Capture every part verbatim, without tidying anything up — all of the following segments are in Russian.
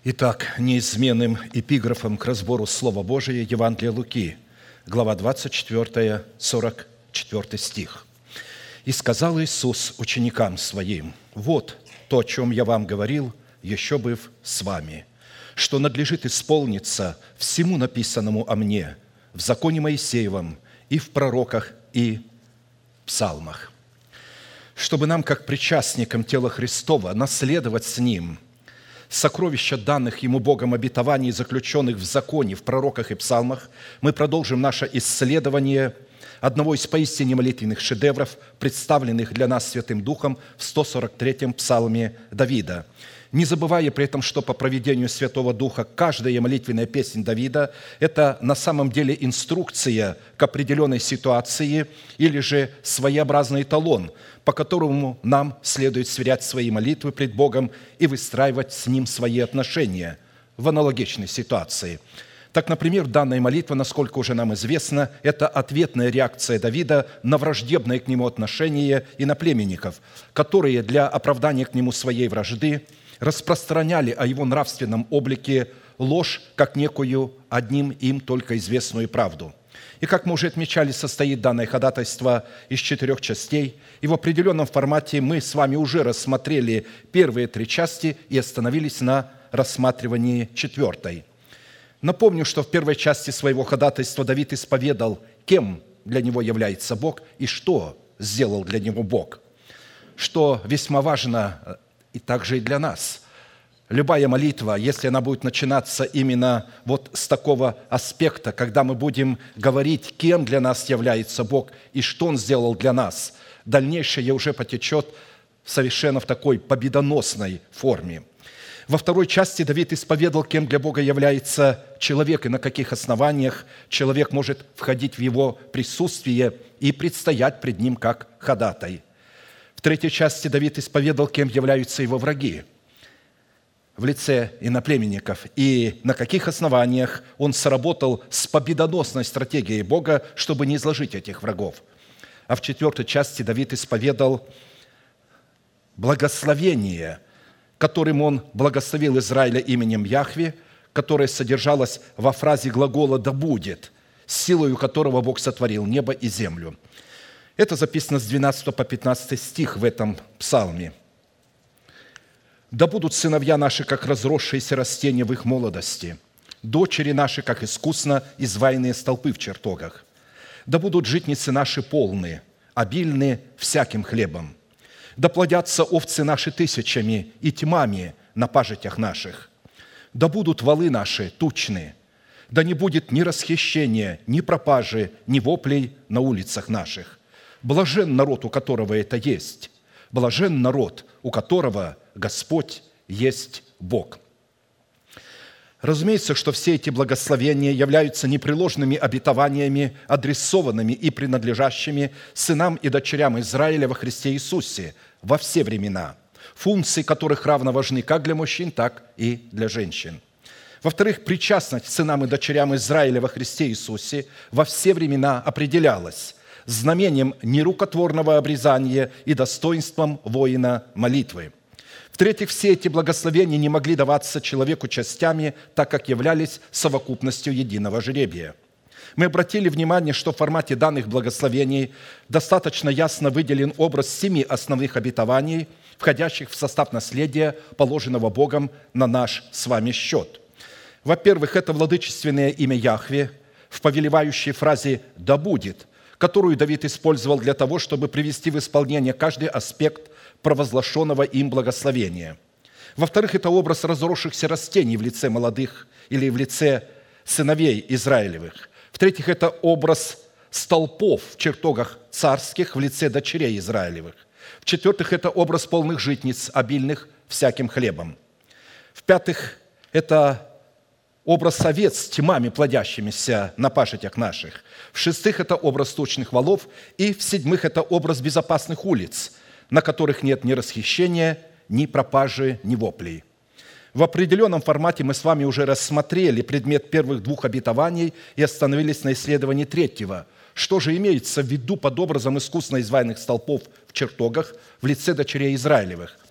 Итак, неизменным эпиграфом к разбору Слова Божия Евангелие Луки, глава двадцать четыре, сорок четвёртый стих. «И сказал Иисус ученикам Своим: вот то, о чем я вам говорил, еще быв с вами, что надлежит исполниться всему написанному о мне в законе Моисеевом и в пророках и псалмах, чтобы нам, как причастникам тела Христова, наследовать с Ним сокровища данных Ему Богом обетований, заключенных в законе, в пророках и псалмах, мы продолжим наше исследование одного из поистине молитвенных шедевров, представленных для нас Святым Духом в сто сорок третьем псалме Давида. Не забывая при этом, что по провидению Святого Духа каждая молитвенная песнь Давида – это на самом деле инструкция к определенной ситуации или же своеобразный эталон, по которому нам следует сверять свои молитвы пред Богом и выстраивать с Ним свои отношения в аналогичной ситуации. Так, например, данная молитва, насколько уже нам известно, это ответная реакция Давида на враждебное к нему отношение иноплеменников, которые для оправдания к нему своей вражды распространяли о его нравственном облике ложь, как некую одним им только известную правду. И, как мы уже отмечали, состоит данное ходатайство из четырех частей, и в определенном формате мы с вами уже рассмотрели первые три части и остановились на рассматривании четвертой. Напомню, что в первой части своего ходатайства Давид исповедал, кем для него является Бог и что сделал для него Бог, что весьма важно и также и для нас. Любая молитва, если она будет начинаться именно вот с такого аспекта, когда мы будем говорить, кем для нас является Бог и что Он сделал для нас, дальнейшее уже потечет совершенно в такой победоносной форме. Во второй части Давид исповедал, кем для Бога является человек и на каких основаниях человек может входить в его присутствие и предстоять пред ним как ходатай. В третьей части Давид исповедал, кем являются его враги в лице иноплеменников и на каких основаниях он сработал с победоносной стратегией Бога, чтобы не изложить этих врагов. А в четвертой части Давид исповедал благословение, которым он благословил Израиля именем Яхве, которое содержалось во фразе глагола «да будет», силою которого Бог сотворил небо и землю. Это записано с двенадцатого по пятнадцатый стих в этом псалме. «Да будут сыновья наши, как разросшиеся растения в их молодости, дочери наши, как искусно изваянные столпы в чертогах. Да будут житницы наши полны, обильны всяким хлебом. Да плодятся овцы наши тысячами и тьмами на пажитях наших. Да будут валы наши тучны, да не будет ни расхищения, ни пропажи, ни воплей на улицах наших. Блажен народ, у которого это есть, блажен народ, у которого Господь есть Бог». Разумеется, что все эти благословения являются непреложными обетованиями, адресованными и принадлежащими сынам и дочерям Израиля во Христе Иисусе во все времена, функции которых равно важны как для мужчин, так и для женщин. Во-вторых, причастность сынам и дочерям Израиля во Христе Иисусе во все времена определялась знамением нерукотворного обрезания и достоинством воина молитвы. В-третьих, все эти благословения не могли даваться человеку частями, так как являлись совокупностью единого жребия. Мы обратили внимание, что в формате данных благословений достаточно ясно выделен образ семи основных обетований, входящих в состав наследия, положенного Богом на наш с вами счет. Во-первых, это владычественное имя Яхве в повелевающей фразе «да будет», которую Давид использовал для того, чтобы привести в исполнение каждый аспект провозглашенного им благословения. Во-вторых, это образ разросшихся растений в лице молодых или в лице сыновей Израилевых. В-третьих, это образ столпов в чертогах царских в лице дочерей Израилевых. В-четвертых, это образ полных житниц, обильных всяким хлебом. В-пятых, это образ овец с тьмами, плодящимися на пашетях наших. В-шестых, это образ тучных валов. И в-седьмых, это образ безопасных улиц, на которых нет ни расхищения, ни пропажи, ни воплей. В определенном формате мы с вами уже рассмотрели предмет первых двух обетований и остановились на исследовании третьего. Что же имеется в виду под образом искусно изваянных столпов в чертогах в лице дочерей Израилевых?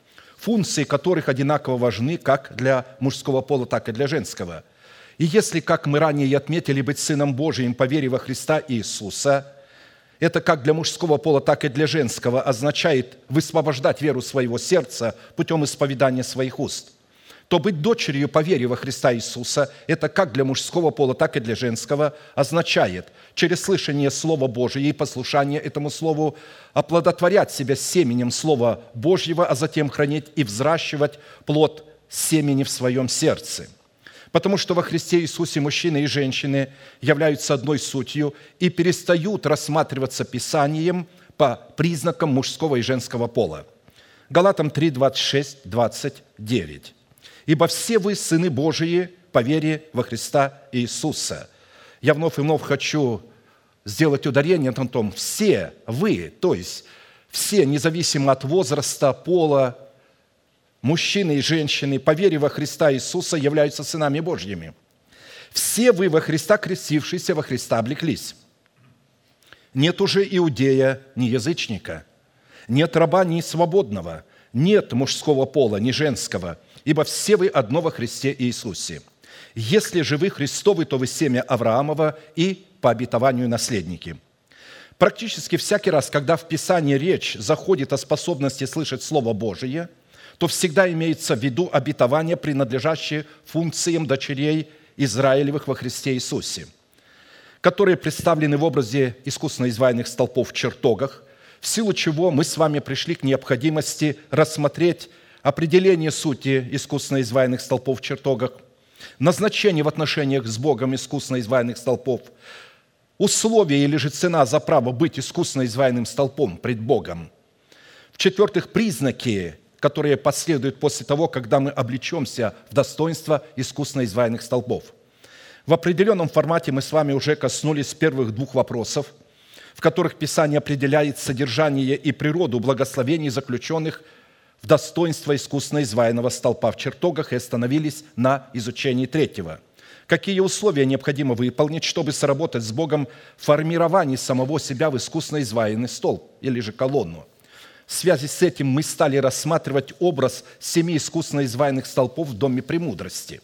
функции которых одинаково важны как для мужского пола, так и для женского. И если, как мы ранее и отметили, быть Сыном Божиим по вере во Христа Иисуса, это как для мужского пола, так и для женского означает высвобождать веру своего сердца путем исповедания своих уст, то быть дочерью по вере во Христа Иисуса, это как для мужского пола, так и для женского, означает через слышание Слова Божия и послушание этому Слову оплодотворять себя семенем Слова Божьего, а затем хранить и взращивать плод семени в своем сердце. Потому что во Христе Иисусе мужчины и женщины являются одной сутью и перестают рассматриваться Писанием по признакам мужского и женского пола. Галатам три, двадцать шесть, двадцать девять. «Ибо все вы, сыны Божии, по вере во Христа Иисуса». Я вновь и вновь хочу сделать ударение на том, все вы, то есть все, независимо от возраста, пола, мужчины и женщины, по вере во Христа Иисуса являются сынами Божьими. Все вы во Христа крестившиеся, во Христа облеклись. Нет уже иудея, ни язычника, нет раба, ни свободного, нет мужского пола, ни женского, ибо все вы одно во Христе Иисусе. Если же вы Христовы, то вы семя Авраамова и по обетованию наследники». Практически всякий раз, когда в Писании речь заходит о способности слышать Слово Божие, то всегда имеется в виду обетование, принадлежащее функциям дочерей Израилевых во Христе Иисусе, которые представлены в образе искусно изваянных столпов в чертогах, в силу чего мы с вами пришли к необходимости рассмотреть определение сути искусно изваянных столпов в чертогах, назначение в отношениях с Богом искусно изваянных столпов, условия или же цена за право быть искусно изваянным столпом пред Богом. В-четвертых, признаки, которые последуют после того, когда мы облечемся в достоинство искусно изваянных столпов. В определенном формате мы с вами уже коснулись первых двух вопросов, в которых Писание определяет содержание и природу благословений, заключенных в достоинство искусно изваянного столпа в чертогах, и остановились на изучении третьего. Какие условия необходимо выполнить, чтобы сработать с Богом в формировании самого себя в искусно изваянный столб или же колонну? В связи с этим мы стали рассматривать образ семи искусно изваянных столпов в доме премудрости.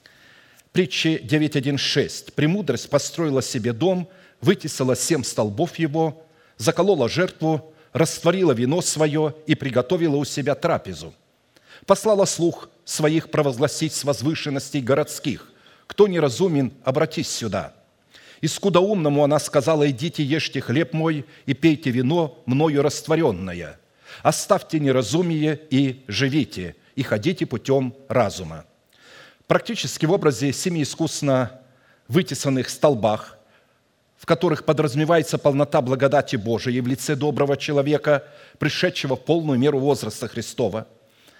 Притча девять, один, шесть. «Премудрость построила себе дом, вытесала семь столбов его, заколола жертву, растворила вино свое и приготовила у себя трапезу. Послала слух своих провозгласить с возвышенностей городских: кто неразумен, обратись сюда. И скудоумному она сказала: идите, ешьте хлеб мой и пейте вино мною растворенное. Оставьте неразумие и живите, и ходите путем разума». Практически в образе семи искусно вытесанных столбах, в которых подразумевается полнота благодати Божией в лице доброго человека, пришедшего в полную меру возраста Христова,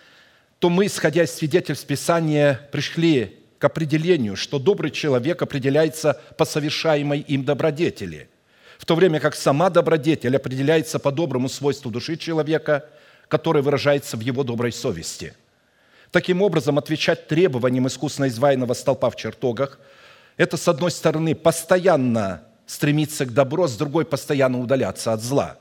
то мы, исходя из свидетельств Писания, пришли к определению, что добрый человек определяется по совершаемой им добродетели, в то время как сама добродетель определяется по доброму свойству души человека, которое выражается в его доброй совести. Таким образом, отвечать требованиям искусно изваянного столпа в чертогах – это, с одной стороны, постоянно стремиться к добру, а с другой – постоянно удаляться от зла.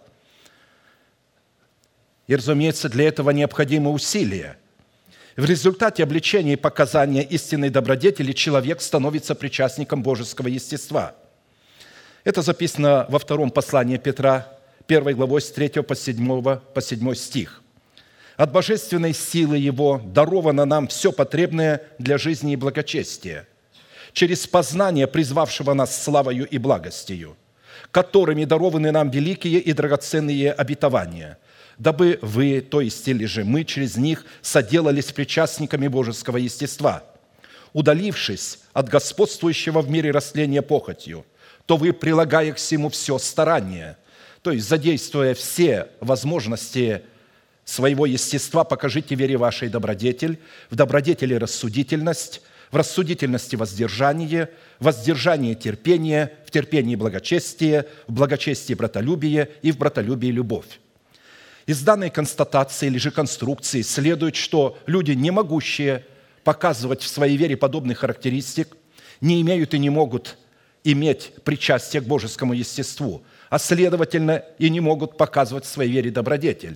И, разумеется, для этого необходимы усилия. В результате обличения и показания истинной добродетели человек становится причастником божеского естества. Это записано во втором послании Петра, первой главой с третьего по седьмой, по седьмой стих. «От божественной силы Его даровано нам все потребное для жизни и благочестия, через познание призвавшего нас славою и благостью, которыми дарованы нам великие и драгоценные обетования, дабы вы, то есть или же мы, через них соделались причастниками божеского естества, удалившись от господствующего в мире растления похотью, то вы, прилагая к всему все старание, то есть задействуя все возможности своего естества, покажите вере вашей добродетель, в добродетели рассудительность, в рассудительности воздержание, в воздержании терпение, в терпении благочестие, в благочестии братолюбие и в братолюбии любовь». Из данной констатации или же конструкции следует, что люди, не могущие показывать в своей вере подобных характеристик, не имеют и не могут иметь причастие к божескому естеству, а следовательно и не могут показывать в своей вере добродетель.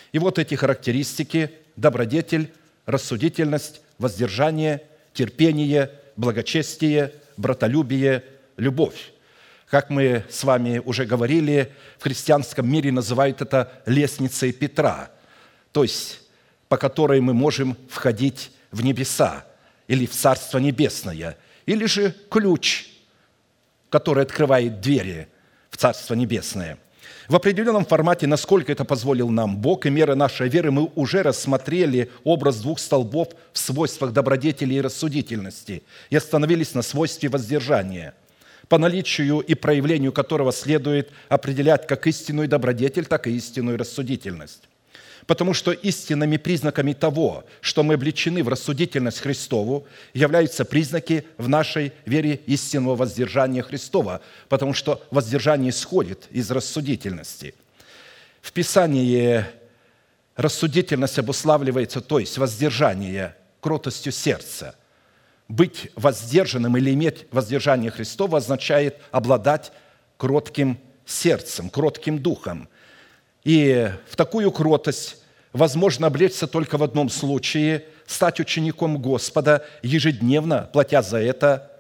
И вот эти характеристики – добродетель, рассудительность, воздержание, терпение, благочестие, братолюбие, любовь. Как мы с вами уже говорили, в христианском мире называют это лестницей Петра, то есть по которой мы можем входить в небеса или в Царство Небесное, или же ключ, который открывает двери в Царство Небесное. В определенном формате, насколько это позволил нам Бог и мера нашей веры, мы уже рассмотрели образ двух столбов в свойствах добродетели и рассудительности и остановились на свойстве воздержания, по наличию и проявлению которого следует определять как истинную добродетель, так и истинную рассудительность. Потому что истинными признаками того, что мы облечены в рассудительность Христову, являются признаки в нашей вере истинного воздержания Христова, потому что воздержание исходит из рассудительности. В Писании рассудительность обуславливается, то есть воздержание, кротостью сердца. Быть воздержанным или иметь воздержание Христова означает обладать кротким сердцем, кротким духом. И в такую кротость возможно облечься только в одном случае – стать учеником Господа, ежедневно платя за это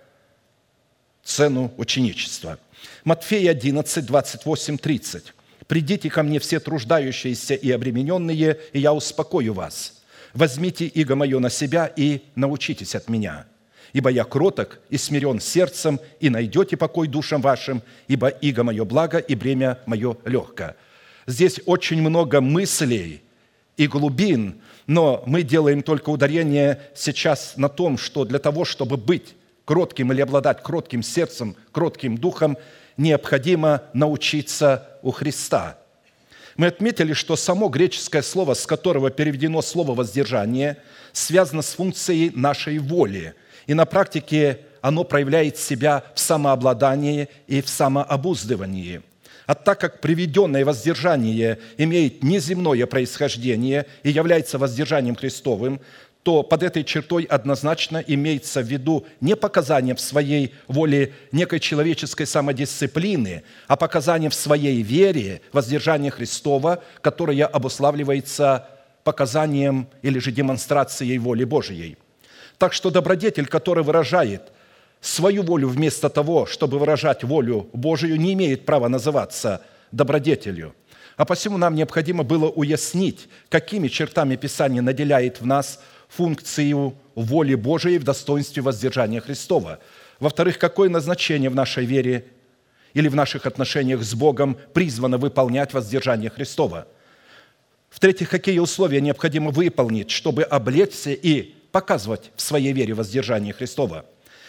цену ученичества. Матфея одиннадцать, двадцать восемь, тридцать. «Придите ко мне все труждающиеся и обремененные, и я успокою вас. Возьмите иго мое на себя и научитесь от меня. Ибо я кроток и смирен сердцем, и найдете покой душам вашим, ибо иго мое благо, и бремя мое легко». Здесь очень много мыслей и глубин, но мы делаем только ударение сейчас на том, что для того, чтобы быть кротким или обладать кротким сердцем, кротким духом, необходимо научиться у Христа. Мы отметили, что само греческое слово, с которого переведено слово «воздержание», связано с функцией нашей воли, и на практике оно проявляет себя в самообладании и в самообуздывании. А так как приведенное воздержание имеет неземное происхождение и является воздержанием Христовым, то под этой чертой однозначно имеется в виду не показание в своей воле некой человеческой самодисциплины, а показание в своей вере воздержания Христова, которое обуславливается показанием или же демонстрацией воли Божией. Так что добродетель, который выражает свою волю вместо того, чтобы выражать волю Божию, не имеет права называться добродетелью. А посему нам необходимо было уяснить, какими чертами Писания наделяет в нас функцию воли Божией в достоинстве воздержания Христова. Во-вторых, какое назначение в нашей вере или в наших отношениях с Богом призвано выполнять воздержание Христова. В-третьих, какие условия необходимо выполнить, чтобы облечься и показывать в своей вере воздержание Христова.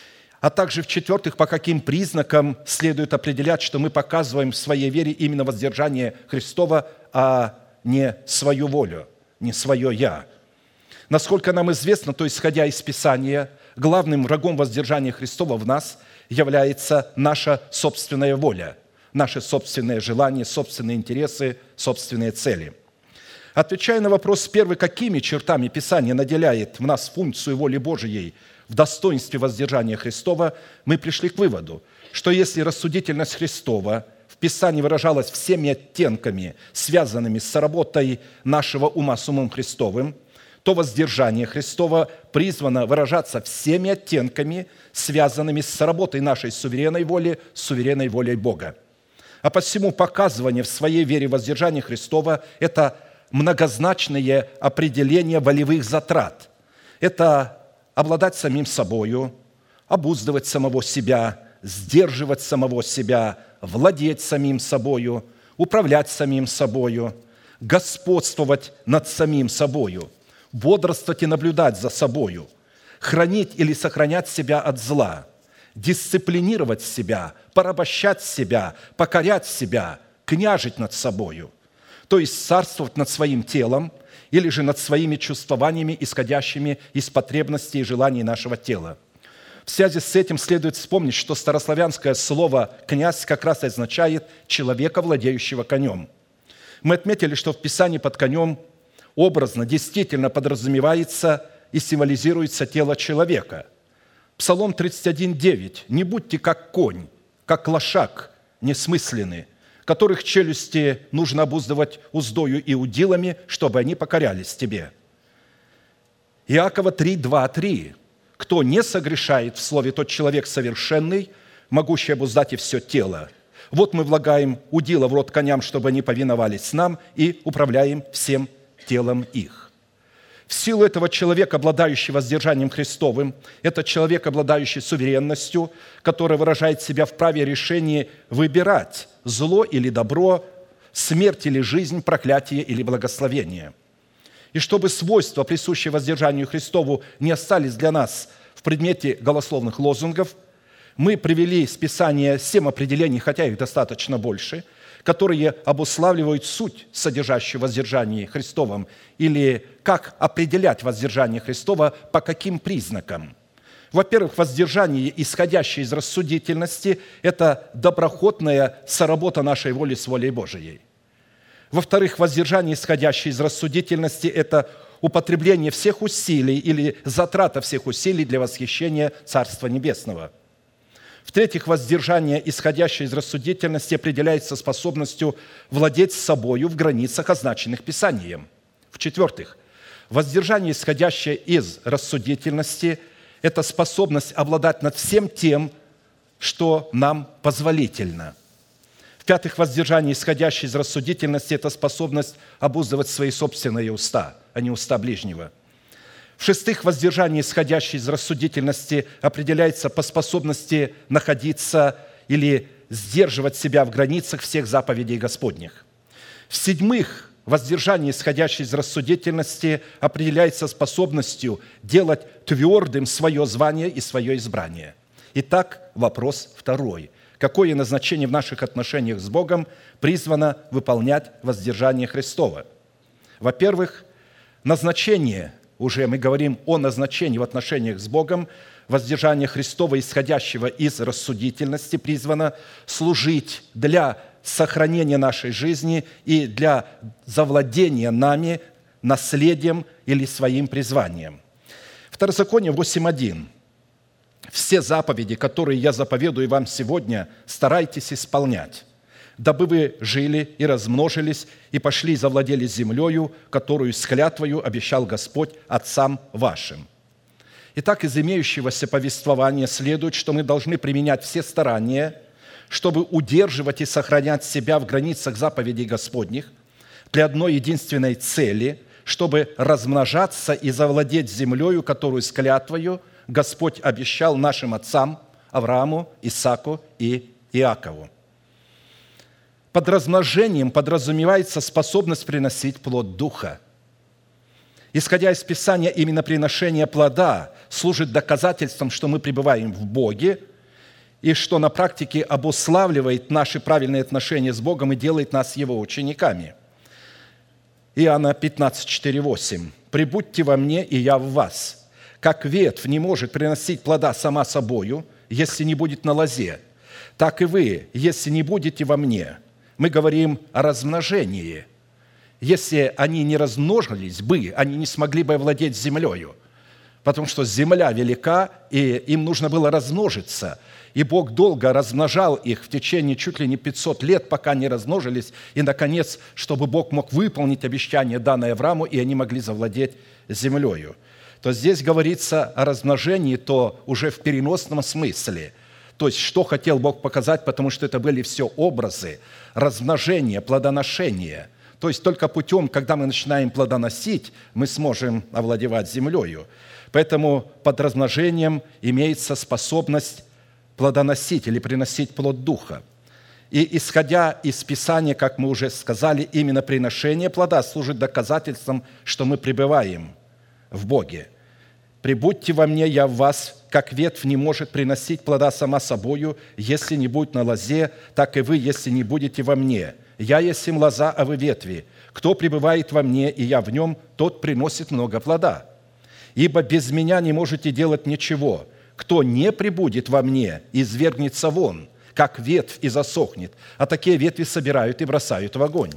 А также, в-четвертых, по каким признакам следует определять, что мы показываем в своей вере именно воздержание Христова, а не свою волю, не свое «я». Насколько нам известно, то исходя из Писания, главным врагом воздержания Христова в нас является наша собственная воля, наши собственные желания, собственные интересы, собственные цели. Отвечая на вопрос первый, какими чертами Писание наделяет в нас функцию воли Божией в достоинстве воздержания Христова, мы пришли к выводу, что если рассудительность Христова в Писании выражалась всеми оттенками, связанными с работой нашего ума с умом Христовым, то воздержание Христова призвано выражаться всеми оттенками, связанными с работой нашей суверенной воли, с суверенной волей Бога. А посему показывание в своей вере воздержания Христова – это многозначное определение волевых затрат. Это обладать самим собою, обуздывать самого себя, сдерживать самого себя, владеть самим собою, управлять самим собою, господствовать над самим собою, бодрствовать и наблюдать за собою, хранить или сохранять себя от зла, дисциплинировать себя, порабощать себя, покорять себя, княжить над собою, то есть царствовать над своим телом или же над своими чувствованиями, исходящими из потребностей и желаний нашего тела. В связи с этим следует вспомнить, что старославянское слово «князь» как раз и означает «человека, владеющего конем». Мы отметили, что в Писании под конем образно, действительно подразумевается и символизируется тело человека. Псалом тридцать один, девять. «Не будьте как конь, как лошак несмысленный, которых челюсти нужно обуздывать уздою и удилами, чтобы они покорялись тебе». Иакова три, два, три. «Кто не согрешает в слове, тот человек совершенный, могущий обуздать и все тело. Вот мы влагаем удила в рот коням, чтобы они повиновались нам, и управляем всем телом их». В силу этого человек, обладающий воздержанием Христовым, это человек, обладающий суверенностью, который выражает себя в праве решения выбирать зло или добро, смерть или жизнь, проклятие или благословение. И чтобы свойства, присущие воздержанию Христову, не остались для нас в предмете голословных лозунгов, мы привели из Писания семь определений, хотя их достаточно больше, которые обуславливают суть, содержащую воздержание Христовом, или как определять воздержание Христова, по каким признакам. Во-первых, воздержание, исходящее из рассудительности, это доброхотная соработа нашей воли с волей Божией. Во-вторых, воздержание, исходящее из рассудительности, это употребление всех усилий или затрата всех усилий для восхищения Царства Небесного. В-третьих, воздержание, исходящее из рассудительности, определяется способностью владеть собою в границах, означенных Писанием. В-четвертых, воздержание, исходящее из рассудительности, это способность обладать над всем тем, что нам позволительно. В-пятых, воздержание, исходящее из рассудительности, это способность обуздывать свои собственные уста, а не уста ближнего. В-шестых, воздержание, исходящее из рассудительности, определяется по способности находиться или сдерживать себя в границах всех заповедей Господних. В-седьмых, воздержание, исходящее из рассудительности, определяется способностью делать твердым свое звание и свое избрание. Итак, вопрос второй. Какое назначение в наших отношениях с Богом призвано выполнять воздержание Христова? Во-первых, назначение, уже мы говорим о назначении в отношениях с Богом, воздержание Христова, исходящего из рассудительности, призвано служить для сохранения нашей жизни и для завладения нами наследием или своим призванием. Второзаконие восемь один. «Все заповеди, которые я заповедую вам сегодня, старайтесь исполнять, дабы вы жили и размножились, и пошли и завладели землею, которую с клятвою обещал Господь отцам вашим». Итак, из имеющегося повествования следует, что мы должны применять все старания, чтобы удерживать и сохранять себя в границах заповедей Господних для одной единственной цели, чтобы размножаться и завладеть землею, которую с клятвою Господь обещал нашим отцам Аврааму, Исааку и Иакову. Под размножением подразумевается способность приносить плод Духа. Исходя из Писания, именно приношение плода служит доказательством, что мы пребываем в Боге, и что на практике обуславливает наши правильные отношения с Богом и делает нас Его учениками. Иоанна пятнадцать, четыре, восемь. «Прибудьте во мне, и я в вас. Как ветвь не может приносить плода сама собою, если не будет на лозе, так и вы, если не будете во мне». Мы говорим о размножении. Если они не размножились бы, они не смогли бы овладеть землею, потому что земля велика, и им нужно было размножиться. И Бог долго размножал их в течение чуть ли не пятьсот лет, пока не размножились, и, наконец, чтобы Бог мог выполнить обещание, данное Аврааму, и они могли завладеть землею. То здесь говорится о размножении, то уже в переносном смысле. То есть, что хотел Бог показать, потому что это были все образы размножения, плодоношения. То есть, только путем, когда мы начинаем плодоносить, мы сможем овладевать землею. Поэтому под размножением имеется способность плодоносить или приносить плод Духа. И исходя из Писания, как мы уже сказали, именно приношение плода служит доказательством, что мы пребываем в Боге. «Прибудьте во мне, я в вас, как ветвь не может приносить плода сама собою, если не будет на лозе, так и вы, если не будете во мне. Я есть им лоза, а вы ветви. Кто пребывает во мне, и я в нем, тот приносит много плода. Ибо без меня не можете делать ничего. Кто не пребудет во мне, извергнется вон, как ветвь и засохнет, а такие ветви собирают и бросают в огонь,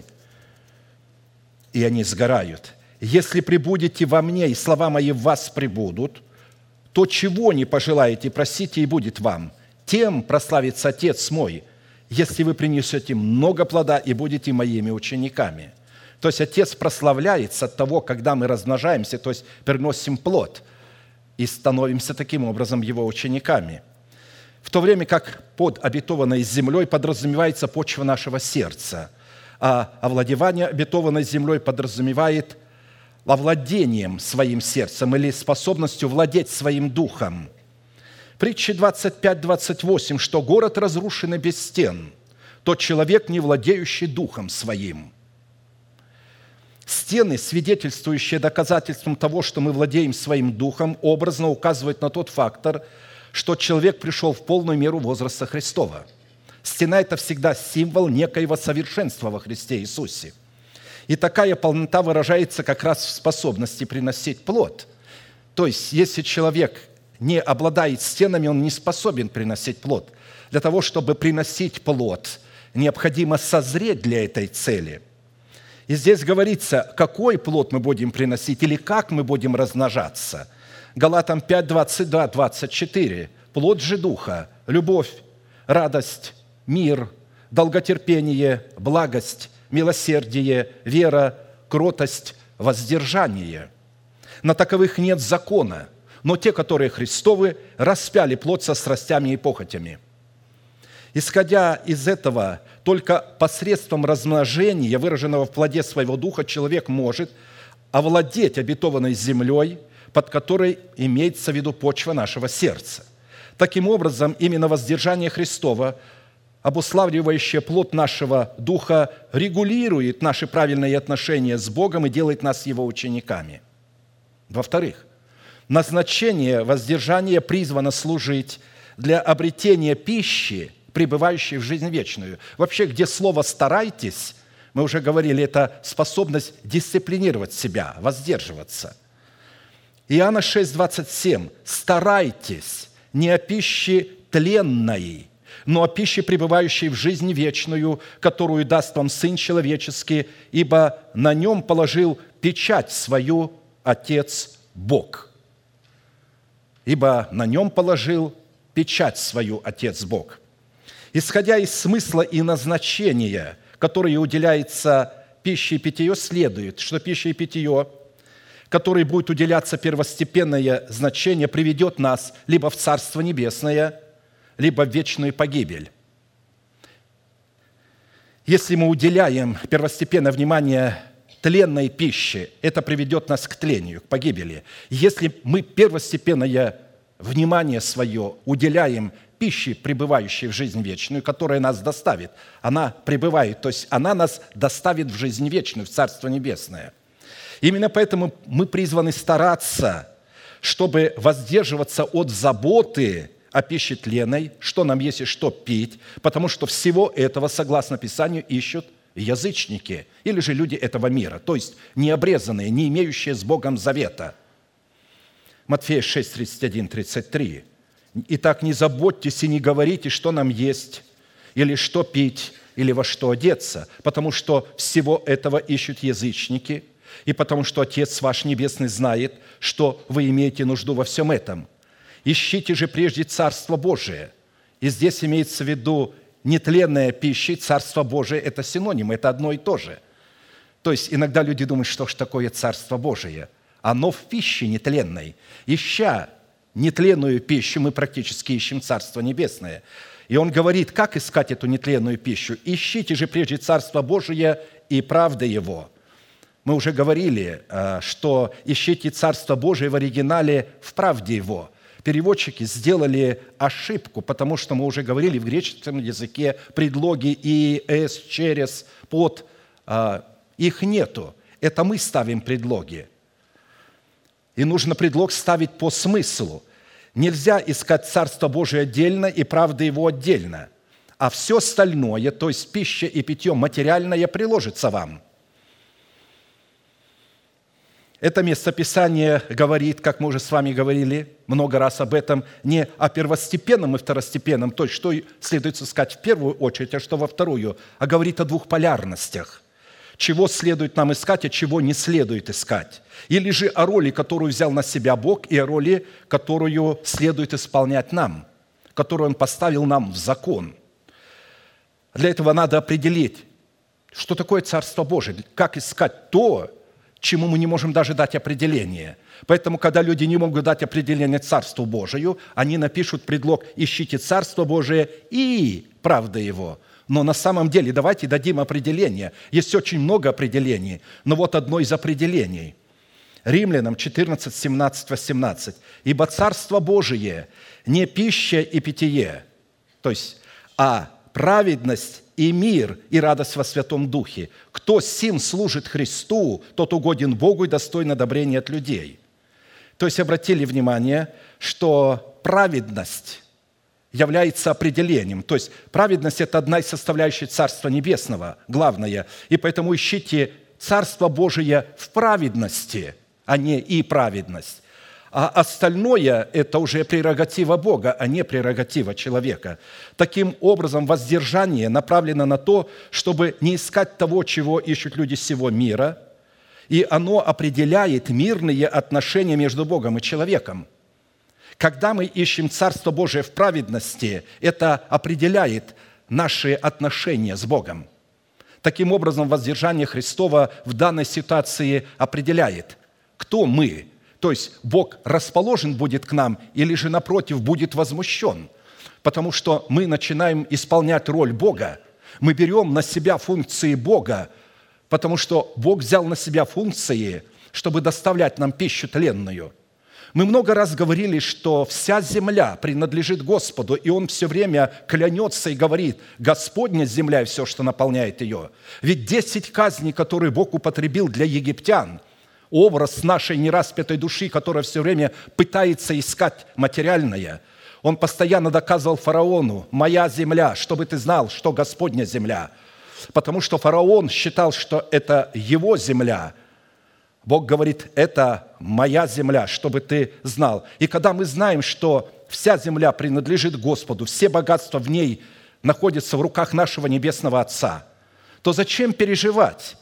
и они сгорают. Если пребудете во мне, и слова мои в вас пребудут, то чего не пожелаете, просите, и будет вам. Тем прославится Отец мой. если вы принесете много плода и будете моими учениками». То есть Отец прославляется от того, когда мы размножаемся, то есть приносим плод и становимся таким образом Его учениками. В то время как под обетованной землей подразумевается почва нашего сердца, а овладевание обетованной землей подразумевает овладением своим сердцем или способностью владеть своим духом. Притча двадцать пять двадцать восемь, что город разрушенный без стен, тот человек, не владеющий духом своим. Стены, свидетельствующие доказательством того, что мы владеем своим духом, образно указывают на тот фактор, что человек пришел в полную меру возраста Христова. Стена – это всегда символ некоего совершенства во Христе Иисусе. И такая полнота выражается как раз в способности приносить плод. То есть, если человек не обладает стенами, он не способен приносить плод. Для того, чтобы приносить плод, необходимо созреть для этой цели. И здесь говорится, какой плод мы будем приносить или как мы будем размножаться. Галатам пять двадцать два двадцать четыре. Плод же Духа – любовь, радость, мир, долготерпение, благость, милосердие, вера, кротость, воздержание. На таковых нет закона, но те, которые Христовы, распяли плоть со страстями и похотями. Исходя из этого, только посредством размножения, выраженного в плоде своего духа, человек может овладеть обетованной землей, под которой имеется в виду почва нашего сердца. Таким образом, именно воздержание Христова, обуславливающее плод нашего духа, регулирует наши правильные отношения с Богом и делает нас Его учениками. Во-вторых, назначение воздержания призвано служить для обретения пищи, пребывающей в жизнь вечную. Вообще, где слово «старайтесь», мы уже говорили, это способность дисциплинировать себя, воздерживаться. Иоанна шесть двадцать семь. «Старайтесь не о пище тленной, но о пище, пребывающей в жизнь вечную, которую даст вам Сын Человеческий, ибо на нем положил печать свою Отец Бог». Ибо на нем положил печать свою Отец Бог. Исходя из смысла и назначения, которое уделяется пище и питье, следует, что пища и питье, которой будет уделяться первостепенное значение, приведет нас либо в Царство Небесное, либо в вечную погибель. Если мы уделяем первостепенное внимание тленной пище, это приведет нас к тлению, к погибели. Если мы первостепенное внимание свое уделяем пище, пребывающей в жизнь вечную, которая нас доставит, она пребывает, то есть она нас доставит в жизнь вечную, в Царство Небесное. Именно поэтому мы призваны стараться, чтобы воздерживаться от заботы о пище тленной, что нам есть и что пить, потому что всего этого, согласно Писанию, ищут язычники или же люди этого мира, то есть необрезанные, не имеющие с Богом завета. Матфея шесть тридцать один тридцать три. «Итак, не заботьтесь и не говорите, что нам есть, или что пить, или во что одеться, потому что всего этого ищут язычники, и потому что Отец ваш Небесный знает, что вы имеете нужду во всем этом. Ищите же прежде Царство Божие». И здесь имеется в виду нетленная пища, Царство Божие – это синоним, это одно и то же. То есть иногда люди думают, что ж такое Царство Божие? Оно в пище нетленной. Ища нетленную пищу, мы практически ищем Царство Небесное. И он говорит, как искать эту нетленную пищу? «Ищите же прежде Царство Божие и правда Его». Мы уже говорили, что «ищите Царство Божие» в оригинале «в правде Его». Переводчики сделали ошибку, потому что мы уже говорили в греческом языке предлоги «и», «с», «через», «под», их нету. Это мы ставим предлоги. И нужно предлог ставить по смыслу. Нельзя искать Царство Божие отдельно и правда Его отдельно, а все остальное, то есть пища и питье материальное, приложится вам. Это местописание говорит, как мы уже с вами говорили много раз об этом, не о первостепенном и второстепенном, то есть что следует искать в первую очередь, а что во вторую, а говорит о двух полярностях. Чего следует нам искать, а чего не следует искать. Или же о роли, которую взял на себя Бог, и о роли, которую следует исполнять нам, которую Он поставил нам в закон. Для этого надо определить, что такое Царство Божие, как искать то, чему мы не можем даже дать определение. Поэтому, когда люди не могут дать определение Царству Божию, они напишут предлог «Ищите Царство Божие и правда Его». Но на самом деле давайте дадим определение. Есть очень много определений, но вот одно из определений. Римлянам четырнадцать, семнадцать, восемнадцать. «Ибо Царство Божие не пища и питье, то есть, а праведность и мир, и радость во Святом Духе. Кто сим служит Христу, тот угоден Богу и достоин одобрения от людей». То есть обратили внимание, что праведность является определением. То есть праведность – это одна из составляющих Царства Небесного, главная. И поэтому ищите Царство Божие в праведности, а не и праведность. А остальное – это уже прерогатива Бога, а не прерогатива человека. Таким образом, воздержание направлено на то, чтобы не искать того, чего ищут люди всего мира, и оно определяет мирные отношения между Богом и человеком. Когда мы ищем Царство Божие в праведности, это определяет наши отношения с Богом. Таким образом, воздержание Христова в данной ситуации определяет, кто мы. То есть Бог расположен будет к нам или же, напротив, будет возмущен. Потому что мы начинаем исполнять роль Бога. Мы берем на себя функции Бога, потому что Бог взял на себя функции, чтобы доставлять нам пищу тленную. Мы много раз говорили, что вся земля принадлежит Господу, и Он все время клянется и говорит: «Господня земля и все, что наполняет ее». Ведь десять казней, которые Бог употребил для египтян, образ нашей нераспятой души, которая все время пытается искать материальное, Он постоянно доказывал фараону: «Моя земля, чтобы ты знал, что Господня земля». Потому что фараон считал, что это его земля. Бог говорит: это моя земля, чтобы ты знал. И когда мы знаем, что вся земля принадлежит Господу, все богатства в ней находятся в руках нашего Небесного Отца, то зачем переживать?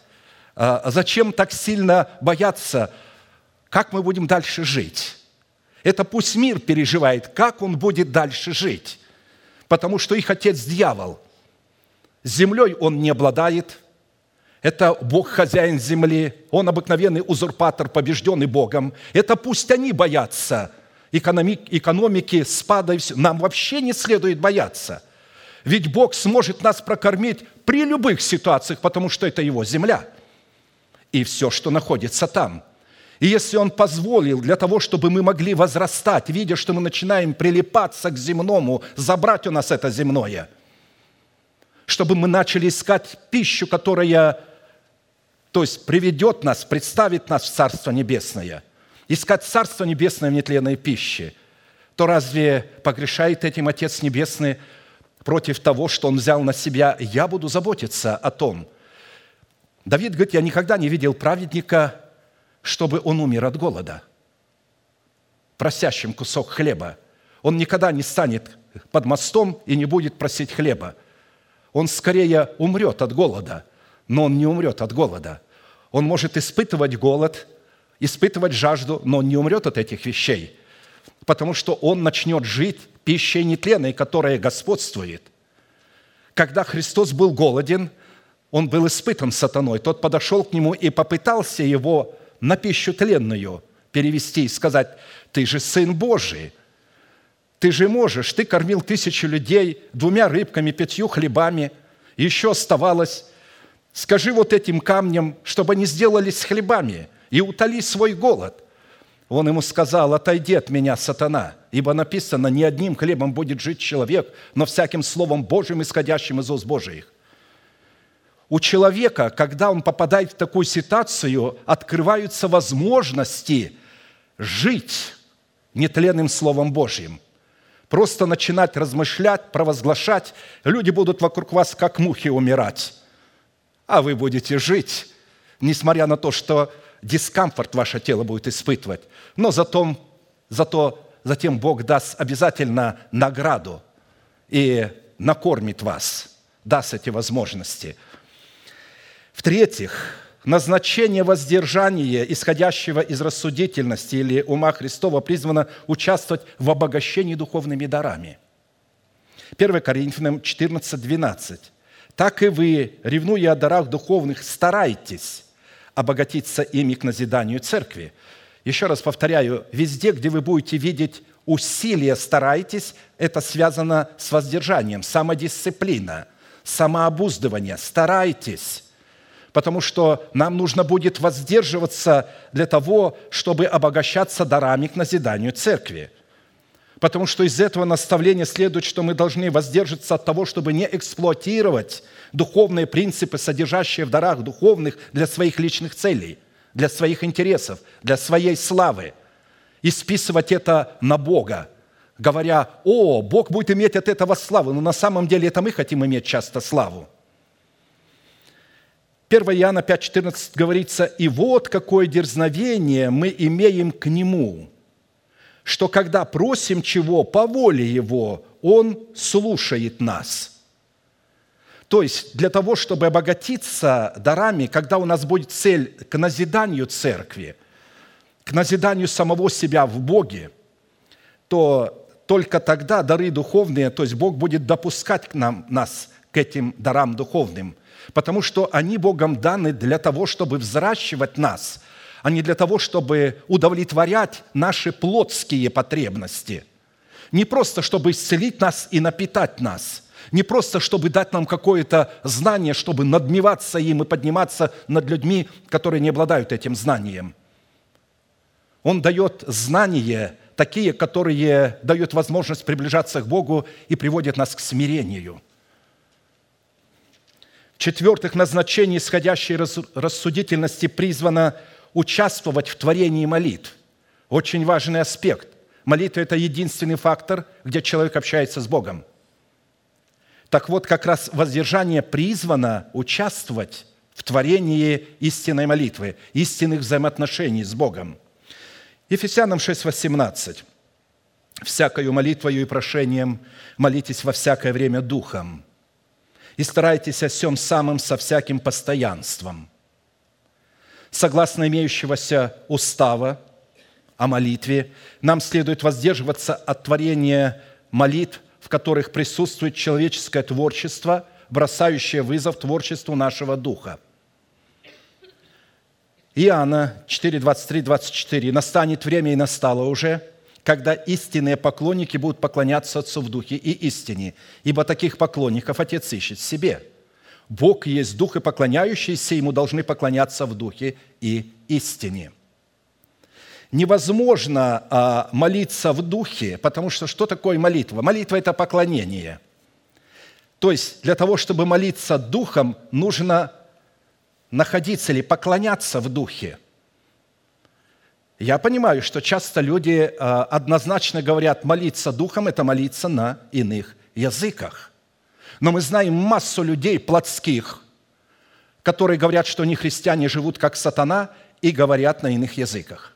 Зачем так сильно бояться, как мы будем дальше жить? Это пусть мир переживает, как он будет дальше жить. Потому что их отец дьявол. Землей он не обладает. Это Бог хозяин земли, Он обыкновенный узурпатор, побежденный Богом. Это пусть они боятся экономики, спада и все. Нам вообще не следует бояться. Ведь Бог сможет нас прокормить при любых ситуациях, потому что это Его земля и все, что находится там. И если Он позволил для того, чтобы мы могли возрастать, видя, что мы начинаем прилипаться к земному, забрать у нас это земное, чтобы мы начали искать пищу, которая... То есть приведет нас, представит нас в Царство Небесное. Искать Царство Небесное в нетленной пище. То разве погрешает этим Отец Небесный против того, что Он взял на себя? Я буду заботиться о том. Давид говорит: я никогда не видел праведника, чтобы он умер от голода, просящим кусок хлеба. Он никогда не станет под мостом и не будет просить хлеба. Он скорее умрет от голода. Но он не умрет от голода. Он может испытывать голод, испытывать жажду, но он не умрет от этих вещей, потому что он начнет жить пищей нетленной, которая господствует. Когда Христос был голоден, Он был испытан сатаной. Тот подошел к Нему и попытался Его на пищу тленную перевести и сказать: «Ты же Сын Божий, ты же можешь, ты кормил тысячу людей двумя рыбками, пятью хлебами, еще оставалось. Скажи вот этим камням, чтобы они сделались с хлебами и утоли свой голод». Он ему сказал: «Отойди от меня, сатана, ибо написано: не одним хлебом будет жить человек, но всяким словом Божьим, исходящим из уст Божиих». У человека, когда он попадает в такую ситуацию, открываются возможности жить нетленным Словом Божьим. Просто начинать размышлять, провозглашать. Люди будут вокруг вас, как мухи, умирать. А вы будете жить, несмотря на то, что дискомфорт ваше тело будет испытывать. Но зато, зато затем Бог даст обязательно награду и накормит вас, даст эти возможности. В-третьих, назначение воздержания, исходящего из рассудительности или ума Христова, призвано участвовать в обогащении духовными дарами. первое Коринфянам четырнадцать двенадцать. так и вы, ревнуя о дарах духовных, старайтесь обогатиться ими к назиданию церкви. Еще раз повторяю, везде, где вы будете видеть усилие «старайтесь», это связано с воздержанием, самодисциплина, самообуздывание. Старайтесь, потому что нам нужно будет воздерживаться для того, чтобы обогащаться дарами к назиданию церкви. Потому что из этого наставления следует, что мы должны воздержаться от того, чтобы не эксплуатировать духовные принципы, содержащие в дарах духовных для своих личных целей, для своих интересов, для своей славы, и списывать это на Бога, говоря: «О, Бог будет иметь от этого славу», но на самом деле это мы хотим иметь часто славу. первое Иоанна пять четырнадцать говорится: «И вот какое дерзновение мы имеем к Нему, что когда просим чего по воле Его, Он слушает нас». То есть для того, чтобы обогатиться дарами, когда у нас будет цель к назиданию церкви, к назиданию самого себя в Боге, то только тогда дары духовные, то есть Бог будет допускать к нам, нас к этим дарам духовным, потому что они Богом даны для того, чтобы взращивать нас, а не для того, чтобы удовлетворять наши плотские потребности. Не просто, чтобы исцелить нас и напитать нас, не просто, чтобы дать нам какое-то знание, чтобы надмеваться им и подниматься над людьми, которые не обладают этим знанием. Он дает знания, такие, которые дают возможность приближаться к Богу и приводят нас к смирению. В-четвертых, назначение исходящей рассудительности призвано участвовать в творении молитв. Очень важный аспект. Молитва – это единственный фактор, где человек общается с Богом. Так вот, как раз воздержание призвано участвовать в творении истинной молитвы, истинных взаимоотношений с Богом. Ефесянам шесть восемнадцать. «Всякою молитвою и прошением молитесь во всякое время Духом, и старайтесь о сем самом со всяким постоянством, согласно имеющегося устава о молитве, нам следует воздерживаться от творения молитв, в которых присутствует человеческое творчество, бросающее вызов творчеству нашего духа». Иоанна четыре двадцать три двадцать четыре. «Настанет время, и настало уже, когда истинные поклонники будут поклоняться Отцу в Духе и истине, ибо таких поклонников Отец ищет в себе. Бог есть Дух, и поклоняющиеся Ему должны поклоняться в Духе и истине». Невозможно а, молиться в Духе, потому что что такое молитва? Молитва – это поклонение. То есть для того, чтобы молиться Духом, нужно находиться или поклоняться в Духе. Я понимаю, что часто люди а, однозначно говорят, молиться Духом – это молиться на иных языках. Но мы знаем массу людей плотских, которые говорят, что они христиане, живут как сатана, и говорят на иных языках,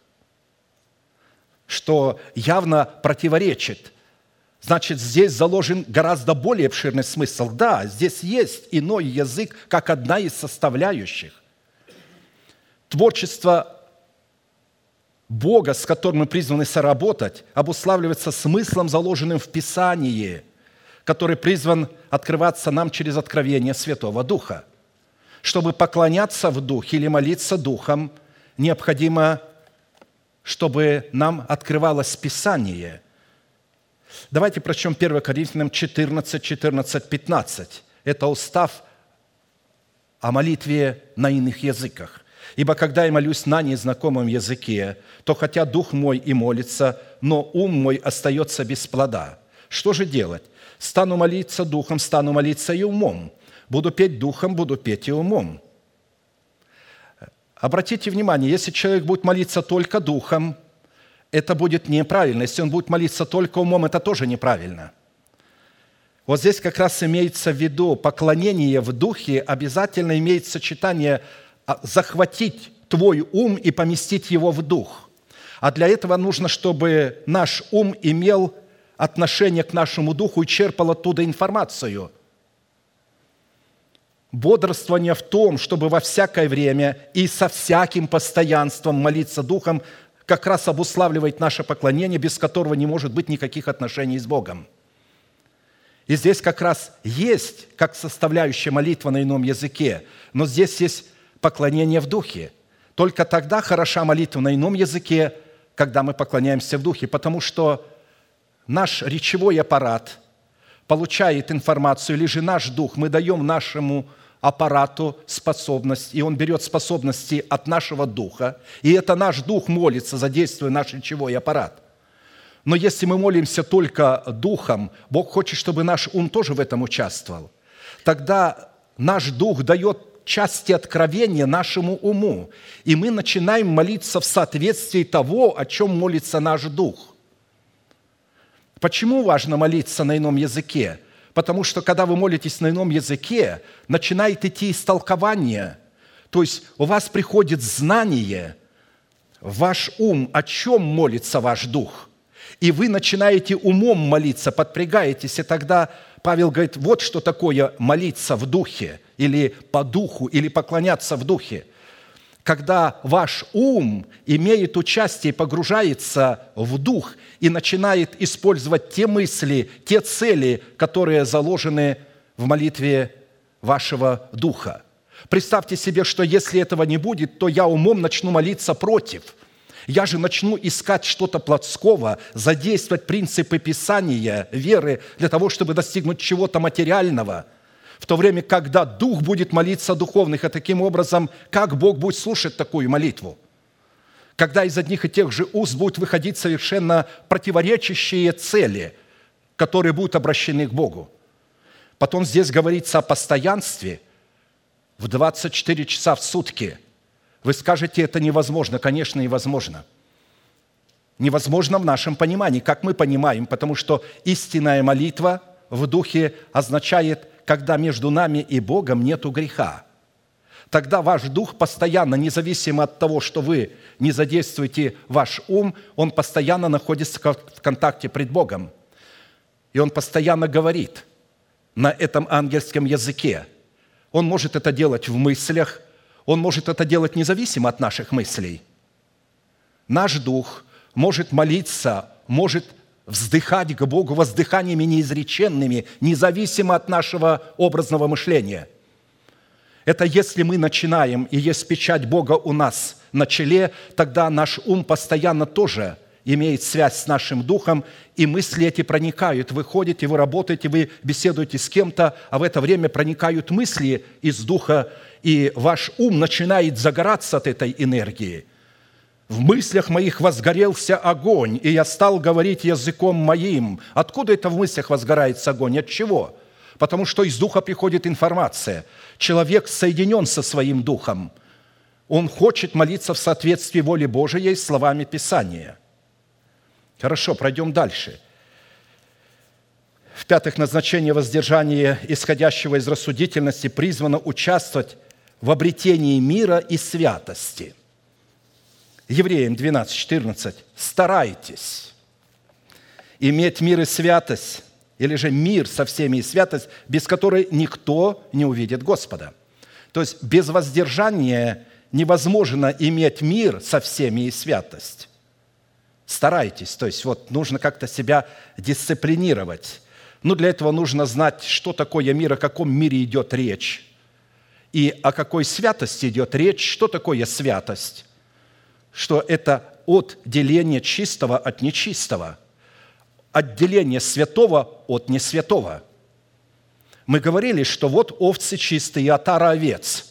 что явно противоречит. Значит, здесь заложен гораздо более обширный смысл. Да, здесь есть иной язык, как одна из составляющих. Творчество Бога, с которым мы призваны соработать, обуславливается смыслом, заложенным в Писании, который призван открываться нам через откровение Святого Духа. Чтобы поклоняться в Духе или молиться Духом, необходимо, чтобы нам открывалось Писание. Давайте прочтем первое Коринфянам четырнадцать, четырнадцать, пятнадцать. Это устав о молитве на иных языках. «Ибо когда я молюсь на незнакомом языке, то хотя дух мой и молится, но ум мой остается без плода. Что же делать? Стану молиться духом, стану молиться и умом. Буду петь духом, буду петь и умом». Обратите внимание, если человек будет молиться только духом, это будет неправильно. Если он будет молиться только умом, это тоже неправильно. Вот здесь как раз имеется в виду поклонение в духе, обязательно имеет сочетание захватить твой ум и поместить его в дух. А для этого нужно, чтобы наш ум имел отношение к нашему духу и черпал оттуда информацию. Бодрствование в том, чтобы во всякое время и со всяким постоянством молиться Духом, как раз обуславливает наше поклонение, без которого не может быть никаких отношений с Богом. И здесь как раз есть, как составляющая молитва на ином языке, но здесь есть поклонение в духе. Только тогда хороша молитва на ином языке, когда мы поклоняемся в духе, потому что наш речевой аппарат получает информацию, или же наш дух, мы даем нашему аппарату способность, и он берет способности от нашего духа, и это наш дух молится, задействуя наш речевой аппарат. Но если мы молимся только духом, Бог хочет, чтобы наш ум тоже в этом участвовал. Тогда наш дух дает части откровения нашему уму, и мы начинаем молиться в соответствии того, о чем молится наш дух. Почему важно молиться на ином языке? Потому что, когда вы молитесь на ином языке, начинает идти истолкование, то есть у вас приходит знание в ваш ум, о чем молится ваш дух. И вы начинаете умом молиться, подпрягаетесь, и тогда Павел говорит, вот что такое молиться в духе, или по духу, или поклоняться в духе. Когда ваш ум имеет участие, погружается в дух и начинает использовать те мысли, те цели, которые заложены в молитве вашего духа. Представьте себе, что если этого не будет, то я умом начну молиться против. Я же начну искать что-то плотского, задействовать принципы Писания, веры, для того, чтобы достигнуть чего-то материального, в то время, когда Дух будет молиться о духовных, и таким образом, как Бог будет слушать такую молитву? Когда из одних и тех же уст будут выходить совершенно противоречащие цели, которые будут обращены к Богу. Потом здесь говорится о постоянстве в двадцать четыре часа в сутки. Вы скажете, это невозможно. Конечно, невозможно. Невозможно в нашем понимании, как мы понимаем, потому что истинная молитва в духе означает, когда между нами и Богом нету греха. Тогда ваш дух постоянно, независимо от того, что вы не задействуете ваш ум, он постоянно находится в контакте пред Богом. И он постоянно говорит на этом ангельском языке. Он может это делать в мыслях, он может это делать независимо от наших мыслей. Наш дух может молиться, может вздыхать к Богу воздыханиями неизреченными, независимо от нашего образного мышления. Это если мы начинаем, и есть печать Бога у нас на челе, тогда наш ум постоянно тоже имеет связь с нашим духом, и мысли эти проникают. Вы ходите, вы работаете, вы беседуете с кем-то, а в это время проникают мысли из духа, и ваш ум начинает загораться от этой энергии. В мыслях моих возгорелся огонь, и я стал говорить языком моим. Откуда это в мыслях возгорается огонь? От чего? Потому что из духа приходит информация. Человек соединен со своим духом. Он хочет молиться в соответствии воле Божией словами Писания. Хорошо, пройдем дальше. В-пятых, назначение воздержания, исходящего из рассудительности, призвано участвовать в обретении мира и святости. Евреям двенадцать четырнадцать. «Старайтесь иметь мир и святость, или же мир со всеми и святость, без которой никто не увидит Господа». То есть без воздержания невозможно иметь мир со всеми и святость. Старайтесь, то есть вот нужно как-то себя дисциплинировать. Но для этого нужно знать, что такое мир, о каком мире идет речь, и о какой святости идет речь, что такое святость. Что это отделение чистого от нечистого, отделение святого от несвятого. Мы говорили, что вот овцы чистые, отара овец,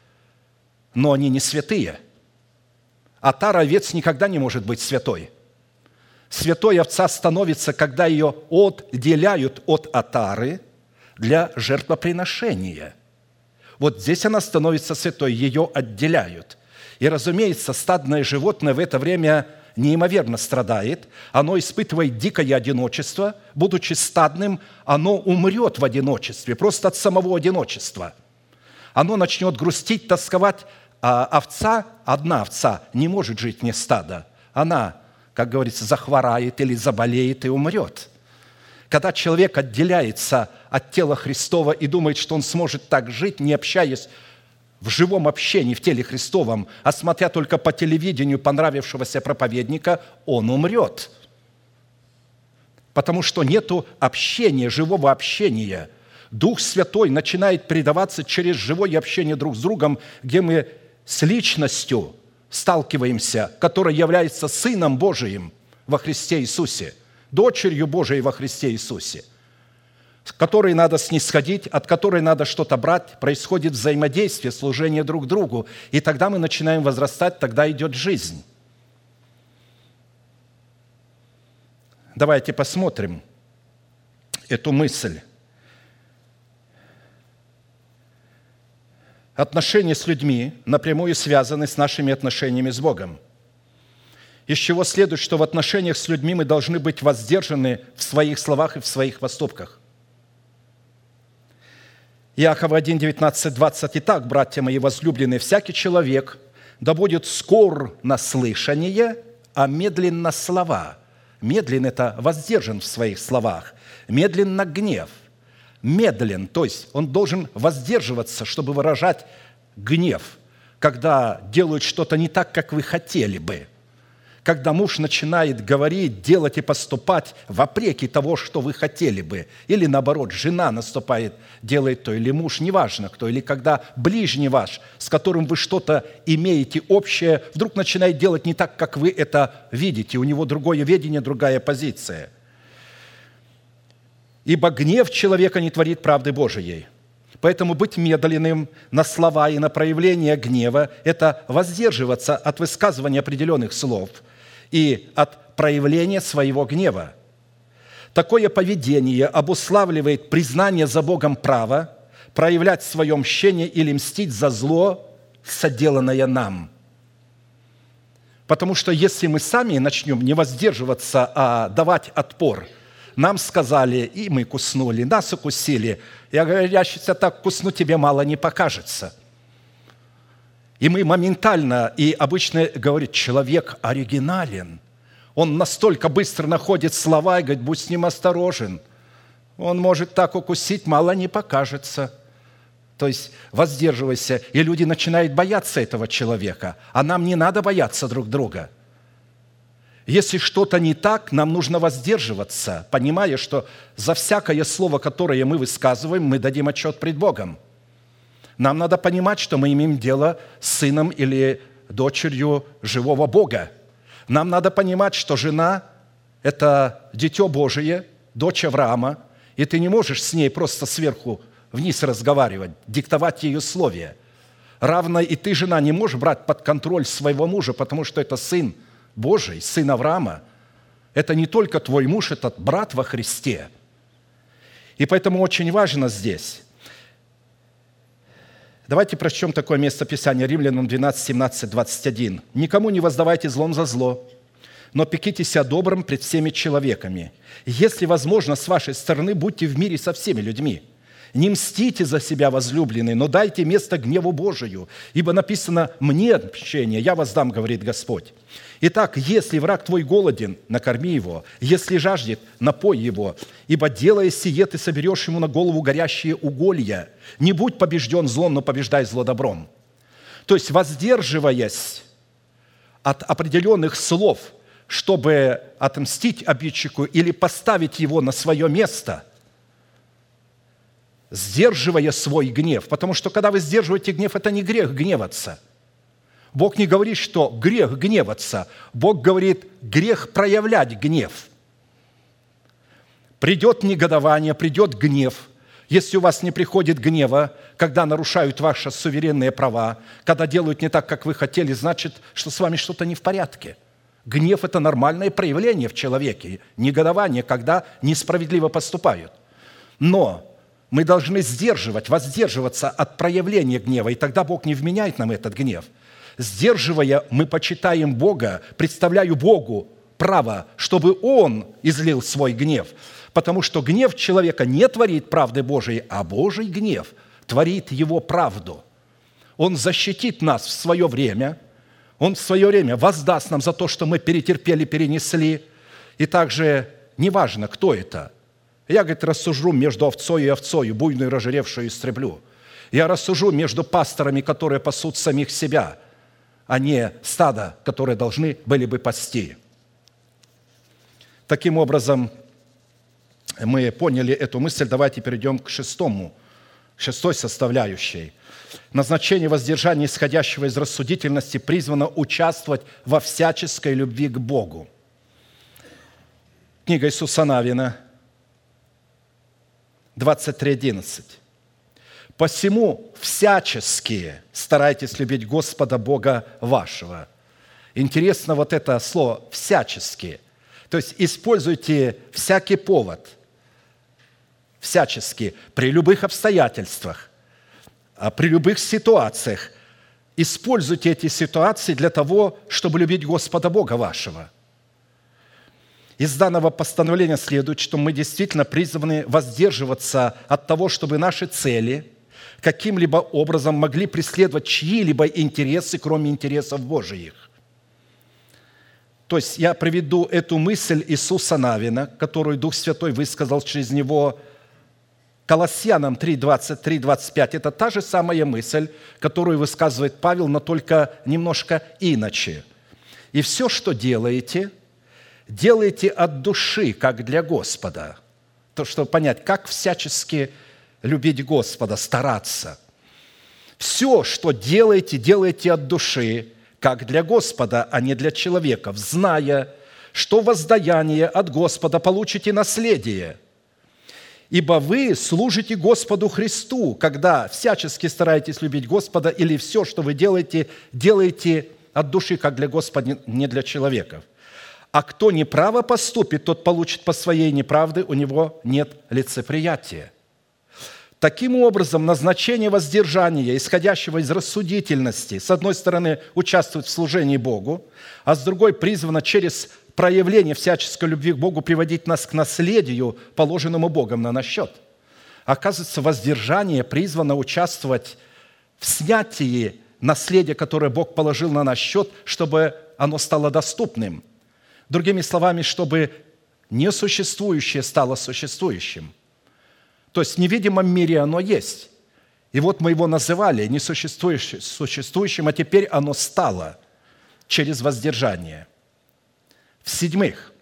но они не святые. Отара овец никогда не может быть святой. Святой овца становится, когда ее отделяют от отары для жертвоприношения. Вот здесь она становится святой, ее отделяют. И, разумеется, стадное животное в это время неимоверно страдает. Оно испытывает дикое одиночество. Будучи стадным, оно умрет в одиночестве, просто от самого одиночества. Оно начнет грустить, тосковать. А овца, одна овца, не может жить вне стада. Она, как говорится, захворает или заболеет и умрет. Когда человек отделяется от тела Христова и думает, что он сможет так жить, не общаясь в живом общении в теле Христовом, а смотря только по телевидению понравившегося проповедника, он умрет. потому что нету общения, живого общения. Дух Святой начинает передаваться через живое общение друг с другом, где мы с личностью сталкиваемся, которая является Сыном Божиим во Христе Иисусе, дочерью Божией во Христе Иисусе, с которой надо снисходить, от которой надо что-то брать, происходит взаимодействие, служение друг другу, и тогда мы начинаем возрастать, тогда идет жизнь. Давайте посмотрим эту мысль. Отношения с людьми напрямую связаны с нашими отношениями с Богом. Из чего следует, что в отношениях с людьми мы должны быть воздержаны в своих словах и в своих поступках. Иакова один, девятнадцать, двадцать. «Итак, братья мои возлюбленные, всякий человек да будет скор на слышание, а медлен на слова». Медлен – это воздержан в своих словах. Медлен на гнев. Медлен, то есть он должен воздерживаться, чтобы выражать гнев, когда делают что-то не так, как вы хотели бы. Когда муж начинает говорить, делать и поступать вопреки того, что вы хотели бы. Или наоборот, жена наступает, делает то, или муж, неважно кто. Или когда ближний ваш, с которым вы что-то имеете общее, вдруг начинает делать не так, как вы это видите. У него другое видение, другая позиция. «Ибо гнев человека не творит правды Божией». Поэтому быть медленным на слова и на проявление гнева – это воздерживаться от высказывания определенных слов и от проявления своего гнева. Такое поведение обуславливает признание за Богом права проявлять свое мщение или мстить за зло, соделанное нам. Потому что если мы сами начнем не воздерживаться, а давать отпор, нам сказали, и мы куснули, нас укусили. Я говорю, я сейчас так кусну, тебе мало не покажется. И мы моментально, и обычно говорит, человек оригинален. Он настолько быстро находит слова и говорит, будь с ним осторожен. Он может так укусить, мало не покажется. То есть воздерживайся. И люди начинают бояться этого человека. А нам не надо бояться друг друга. Если что-то не так, нам нужно воздерживаться, понимая, что за всякое слово, которое мы высказываем, мы дадим отчет пред Богом. Нам надо понимать, что мы имеем дело с сыном или дочерью живого Бога. Нам надо понимать, что жена – это дитё Божие, дочь Авраама, и ты не можешь с ней просто сверху вниз разговаривать, диктовать ей условия. Равно и ты, жена, не можешь брать под контроль своего мужа, потому что это сын Божий, сын Авраама. Это не только твой муж, это брат во Христе. И поэтому очень важно здесь. Давайте прочтем такое местописание. Римлянам двенадцать, семнадцать, двадцать один. «Никому не воздавайте злом за зло, но пекитесь о добром пред всеми человеками. Если возможно, с вашей стороны, будьте в мире со всеми людьми. Не мстите за себя, возлюбленные, но дайте место гневу Божию, ибо написано «мне мщение, я воздам, говорит Господь». Итак, если враг твой голоден, накорми его, если жаждет, напой его, ибо, делая сие, ты соберешь ему на голову горящие уголья. Не будь побежден злом, но побеждай зло добром». То есть, воздерживаясь от определенных слов, чтобы отмстить обидчику или поставить его на свое место, сдерживая свой гнев. Потому что, когда вы сдерживаете гнев, это не грех гневаться. Бог не говорит, что грех гневаться. Бог говорит, грех проявлять гнев. Придет негодование, придет гнев. Если у вас не приходит гнева, когда нарушают ваши суверенные права, когда делают не так, как вы хотели, значит, что с вами что-то не в порядке. Гнев – это нормальное проявление в человеке. Негодование, когда несправедливо поступают. Но мы должны сдерживать, воздерживаться от проявления гнева, и тогда Бог не вменяет нам этот гнев. Сдерживая, мы почитаем Бога, представляю Богу право, чтобы Он излил свой гнев. Потому что гнев человека не творит правды Божией, а Божий гнев творит Его правду. Он защитит нас в свое время, Он в свое время воздаст нам за то, что мы перетерпели, перенесли. И также неважно, кто это. Я, говорит, рассужу между овцой и овцою, буйную разжиревшую истреблю. Я рассужу между пасторами, которые пасут самих себя, а не стадо, которые должны были бы пасти. Таким образом, мы поняли эту мысль, давайте перейдем к шестому, шестой составляющей. Назначение воздержания, исходящего из рассудительности, призвано участвовать во всяческой любви к Богу. Книга Иисуса Навина, двадцать три одиннадцать. «Посему всячески старайтесь любить Господа Бога вашего». Интересно вот это слово «всячески». То есть используйте всякий повод, всячески, при любых обстоятельствах, при любых ситуациях. Используйте эти ситуации для того, чтобы любить Господа Бога вашего. Из данного постановления следует, что мы действительно призваны воздерживаться от того, чтобы наши цели каким-либо образом могли преследовать чьи-либо интересы, кроме интересов Божиих. То есть я приведу эту мысль Иисуса Навина, которую Дух Святой высказал через него Колоссянам три, двадцать три, двадцать пять. Это та же самая мысль, которую высказывает Павел, но только немножко иначе. «И все, что делаете, делайте от души, как для Господа». То, чтобы понять, как всячески любить Господа, стараться. Все, что делаете, делайте от души, как для Господа, а не для человеков, зная, что воздаяние от Господа получите наследие. Ибо вы служите Господу Христу, когда всячески стараетесь любить Господа, или все, что вы делаете, делаете от души, как для Господа, не для человеков. А кто неправо поступит, тот получит по своей неправде, у него нет лицеприятия. Таким образом, назначение воздержания, исходящего из рассудительности, с одной стороны, участвует в служении Богу, а с другой призвано через проявление всяческой любви к Богу приводить нас к наследию, положенному Богом на наш счет. Оказывается, воздержание призвано участвовать в снятии наследия, которое Бог положил на наш счет, чтобы оно стало доступным. Другими словами, чтобы несуществующее стало существующим. То есть в невидимом мире оно есть. И вот мы его называли несуществующим, а теперь оно стало через воздержание. В-седьмых,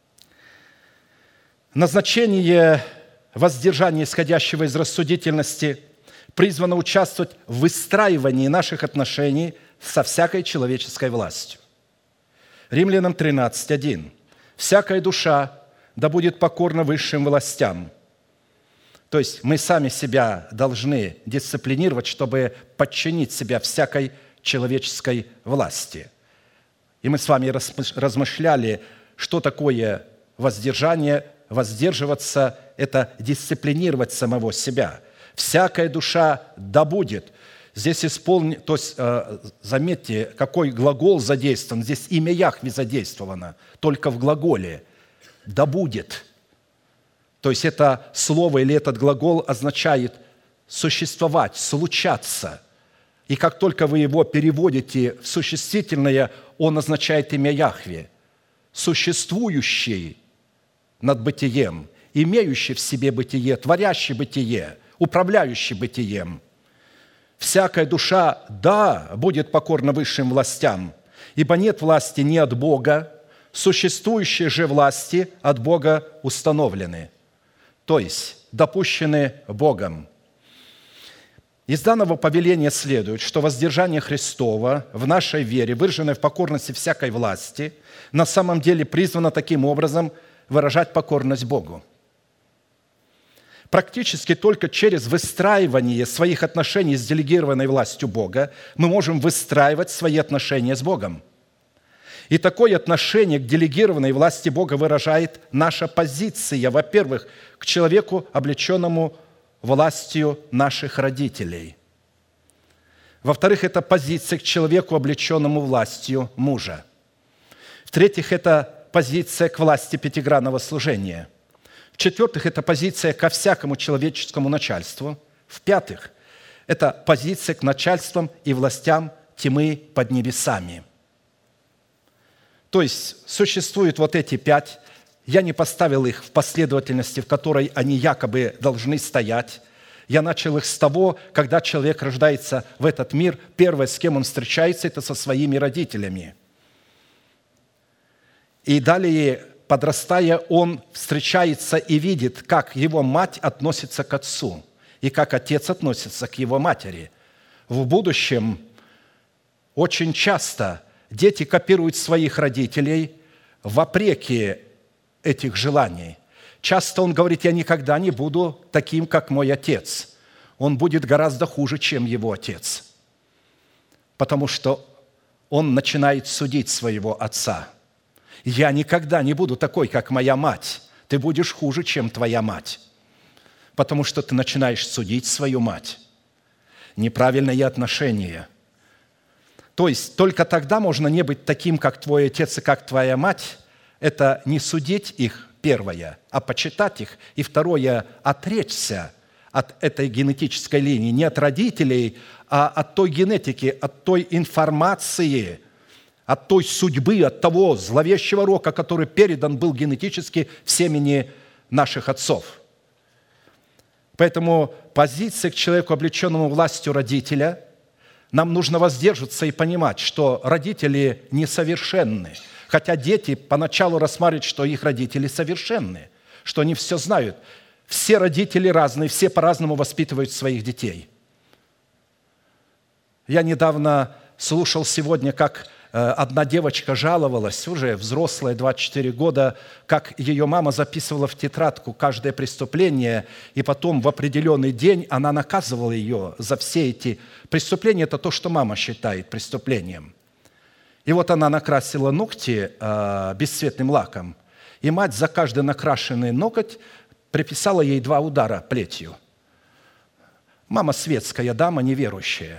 назначение воздержания, исходящего из рассудительности, призвано участвовать в выстраивании наших отношений со всякой человеческой властью. Римлянам тринадцать один. «Всякая душа да будет покорна высшим властям». То есть мы сами себя должны дисциплинировать, чтобы подчинить себя всякой человеческой власти. И мы с вами размышляли, что такое воздержание. Воздерживаться – это дисциплинировать самого себя. «Всякая душа да будет». Здесь исполни... То есть, заметьте, какой глагол задействован. Здесь имя Яхве задействовано, только в глаголе. «Да будет». То есть это слово или этот глагол означает существовать, случаться. И как только вы его переводите в существительное, он означает имя Яхве. Существующий над бытием, имеющий в себе бытие, творящий бытие, управляющий бытием. «Всякая душа, да, будет покорна высшим властям, ибо нет власти ни от Бога, существующие же власти от Бога установлены». То есть допущены Богом. Из данного повеления следует, что воздержание Христова в нашей вере, выраженное в покорности всякой власти, на самом деле призвано таким образом выражать покорность Богу. Практически только через выстраивание своих отношений с делегированной властью Бога мы можем выстраивать свои отношения с Богом. И такое отношение к делегированной власти Бога выражает наша позиция, во-первых, к человеку, облеченному властью наших родителей. Во-вторых, это позиция к человеку, облеченному властью мужа. В-третьих, это позиция к власти пятигранного служения. В-четвертых, это позиция ко всякому человеческому начальству. В-пятых, это позиция к начальствам и властям тьмы под небесами. То есть существуют вот эти пять. Я не поставил их в последовательности, в которой они якобы должны стоять. Я начал их с того, когда человек рождается в этот мир, первое, с кем он встречается, это со своими родителями. И далее подрастая, он встречается и видит, как его мать относится к отцу и как отец относится к его матери. В будущем очень часто дети копируют своих родителей вопреки этих желаний. Часто он говорит: я никогда не буду таким, как мой отец. Он будет гораздо хуже, чем его отец, потому что он начинает судить своего отца. Я никогда не буду такой, как моя мать. Ты будешь хуже, чем твоя мать, потому что ты начинаешь судить свою мать. Неправильное отношение. То есть только тогда можно не быть таким, как твой отец и как твоя мать. Это не судить их, первое, а почитать их. И второе, отречься от этой генетической линии, не от родителей, а от той генетики, от той информации, от той судьбы, от того зловещего рока, который передан был генетически в семени наших отцов. Поэтому позиция к человеку, облеченному властью родителя, нам нужно воздерживаться и понимать, что родители несовершенны. Хотя дети поначалу рассматривают, что их родители совершенны, что они все знают. Все родители разные, все по-разному воспитывают своих детей. Я недавно слушал сегодня, как одна девочка жаловалась, уже взрослая, двадцать четыре года, как ее мама записывала в тетрадку каждое преступление, и потом в определенный день она наказывала ее за все эти преступления. Это то, что мама считает преступлением. И вот она накрасила ногти э, бесцветным лаком, и мать за каждый накрашенный ноготь приписала ей два удара плетью. Мама светская дама, неверующая.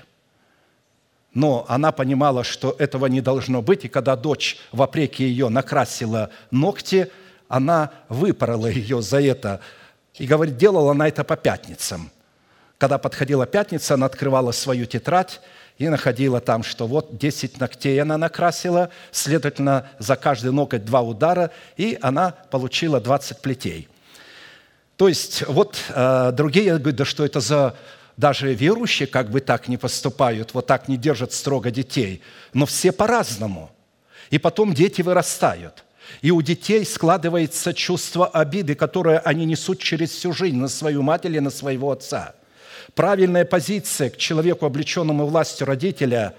Но она понимала, что этого не должно быть, и когда дочь, вопреки ее, накрасила ногти, она выпорола ее за это. И говорит, делала она это по пятницам. Когда подходила пятница, она открывала свою тетрадь и находила там, что вот десять ногтей она накрасила, следовательно, за каждый ноготь два удара, и она получила двадцать плетей. То есть вот э, другие говорят, да что это за... Даже верующие как бы так не поступают, вот так не держат строго детей. Но все по-разному. И потом дети вырастают. И у детей складывается чувство обиды, которое они несут через всю жизнь на свою мать или на своего отца. Правильная позиция к человеку, облеченному властью родителя,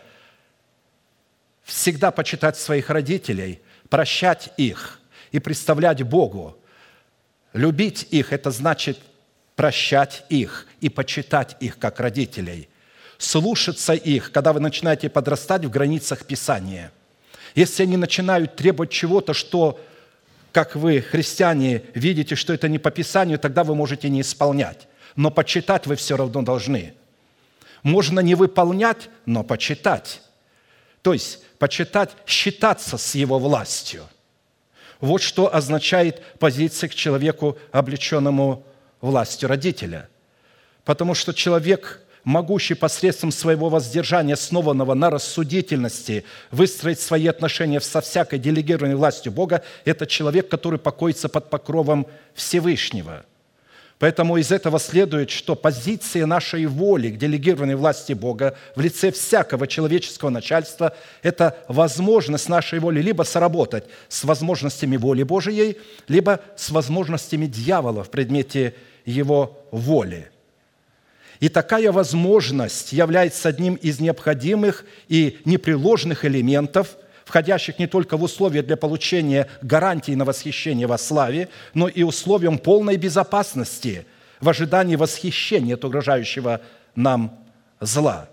всегда почитать своих родителей, прощать их и представлять Богу. Любить их – это значит прощать их и почитать их как родителей. Слушаться их, когда вы начинаете подрастать в границах Писания. Если они начинают требовать чего-то, что, как вы, христиане, видите, что это не по Писанию, тогда вы можете не исполнять. Но почитать вы все равно должны. Можно не выполнять, но почитать. То есть почитать, считаться с его властью. Вот что означает позиция к человеку, облеченному властью родителя. Потому что человек, могущий посредством своего воздержания, основанного на рассудительности, выстроить свои отношения со всякой делегированной властью Бога, это человек, который покоится под покровом Всевышнего. Поэтому из этого следует, что позиция нашей воли к делегированной власти Бога в лице всякого человеческого начальства – это возможность нашей воли либо сработать с возможностями воли Божией, либо с возможностями дьявола в предмете его воли. И такая возможность является одним из необходимых и непреложных элементов, входящих не только в условия для получения гарантии на восхищение во славе, но и условием полной безопасности в ожидании восхищения от угрожающего нам зла.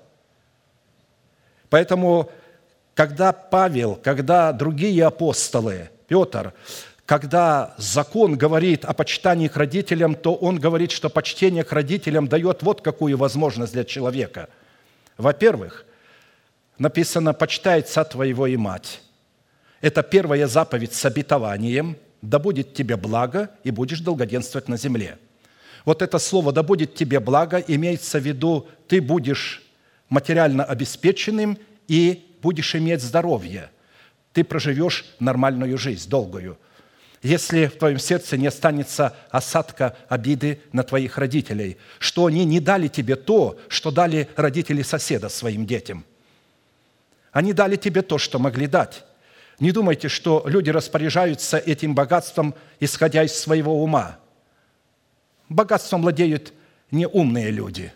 Поэтому, когда Павел, когда другие апостолы, Петр, когда закон говорит о почитании к родителям, то он говорит, что почтение к родителям дает вот какую возможность для человека. Во-первых, написано «почитай отца твоего и мать». Это первая заповедь с обетованием «да будет тебе благо, и будешь долгоденствовать на земле». Вот это слово «да будет тебе благо» имеется в виду, ты будешь материально обеспеченным и будешь иметь здоровье. Ты проживешь нормальную жизнь, долгую. Если в твоем сердце не останется осадка обиды на твоих родителей, что они не дали тебе то, что дали родители соседа своим детям. Они дали тебе то, что могли дать. Не думайте, что люди распоряжаются этим богатством, исходя из своего ума. Богатством владеют неумные люди.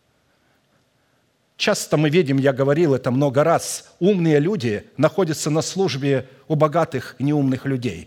Часто мы видим, я говорил это много раз, умные люди находятся на службе у богатых, неумных людей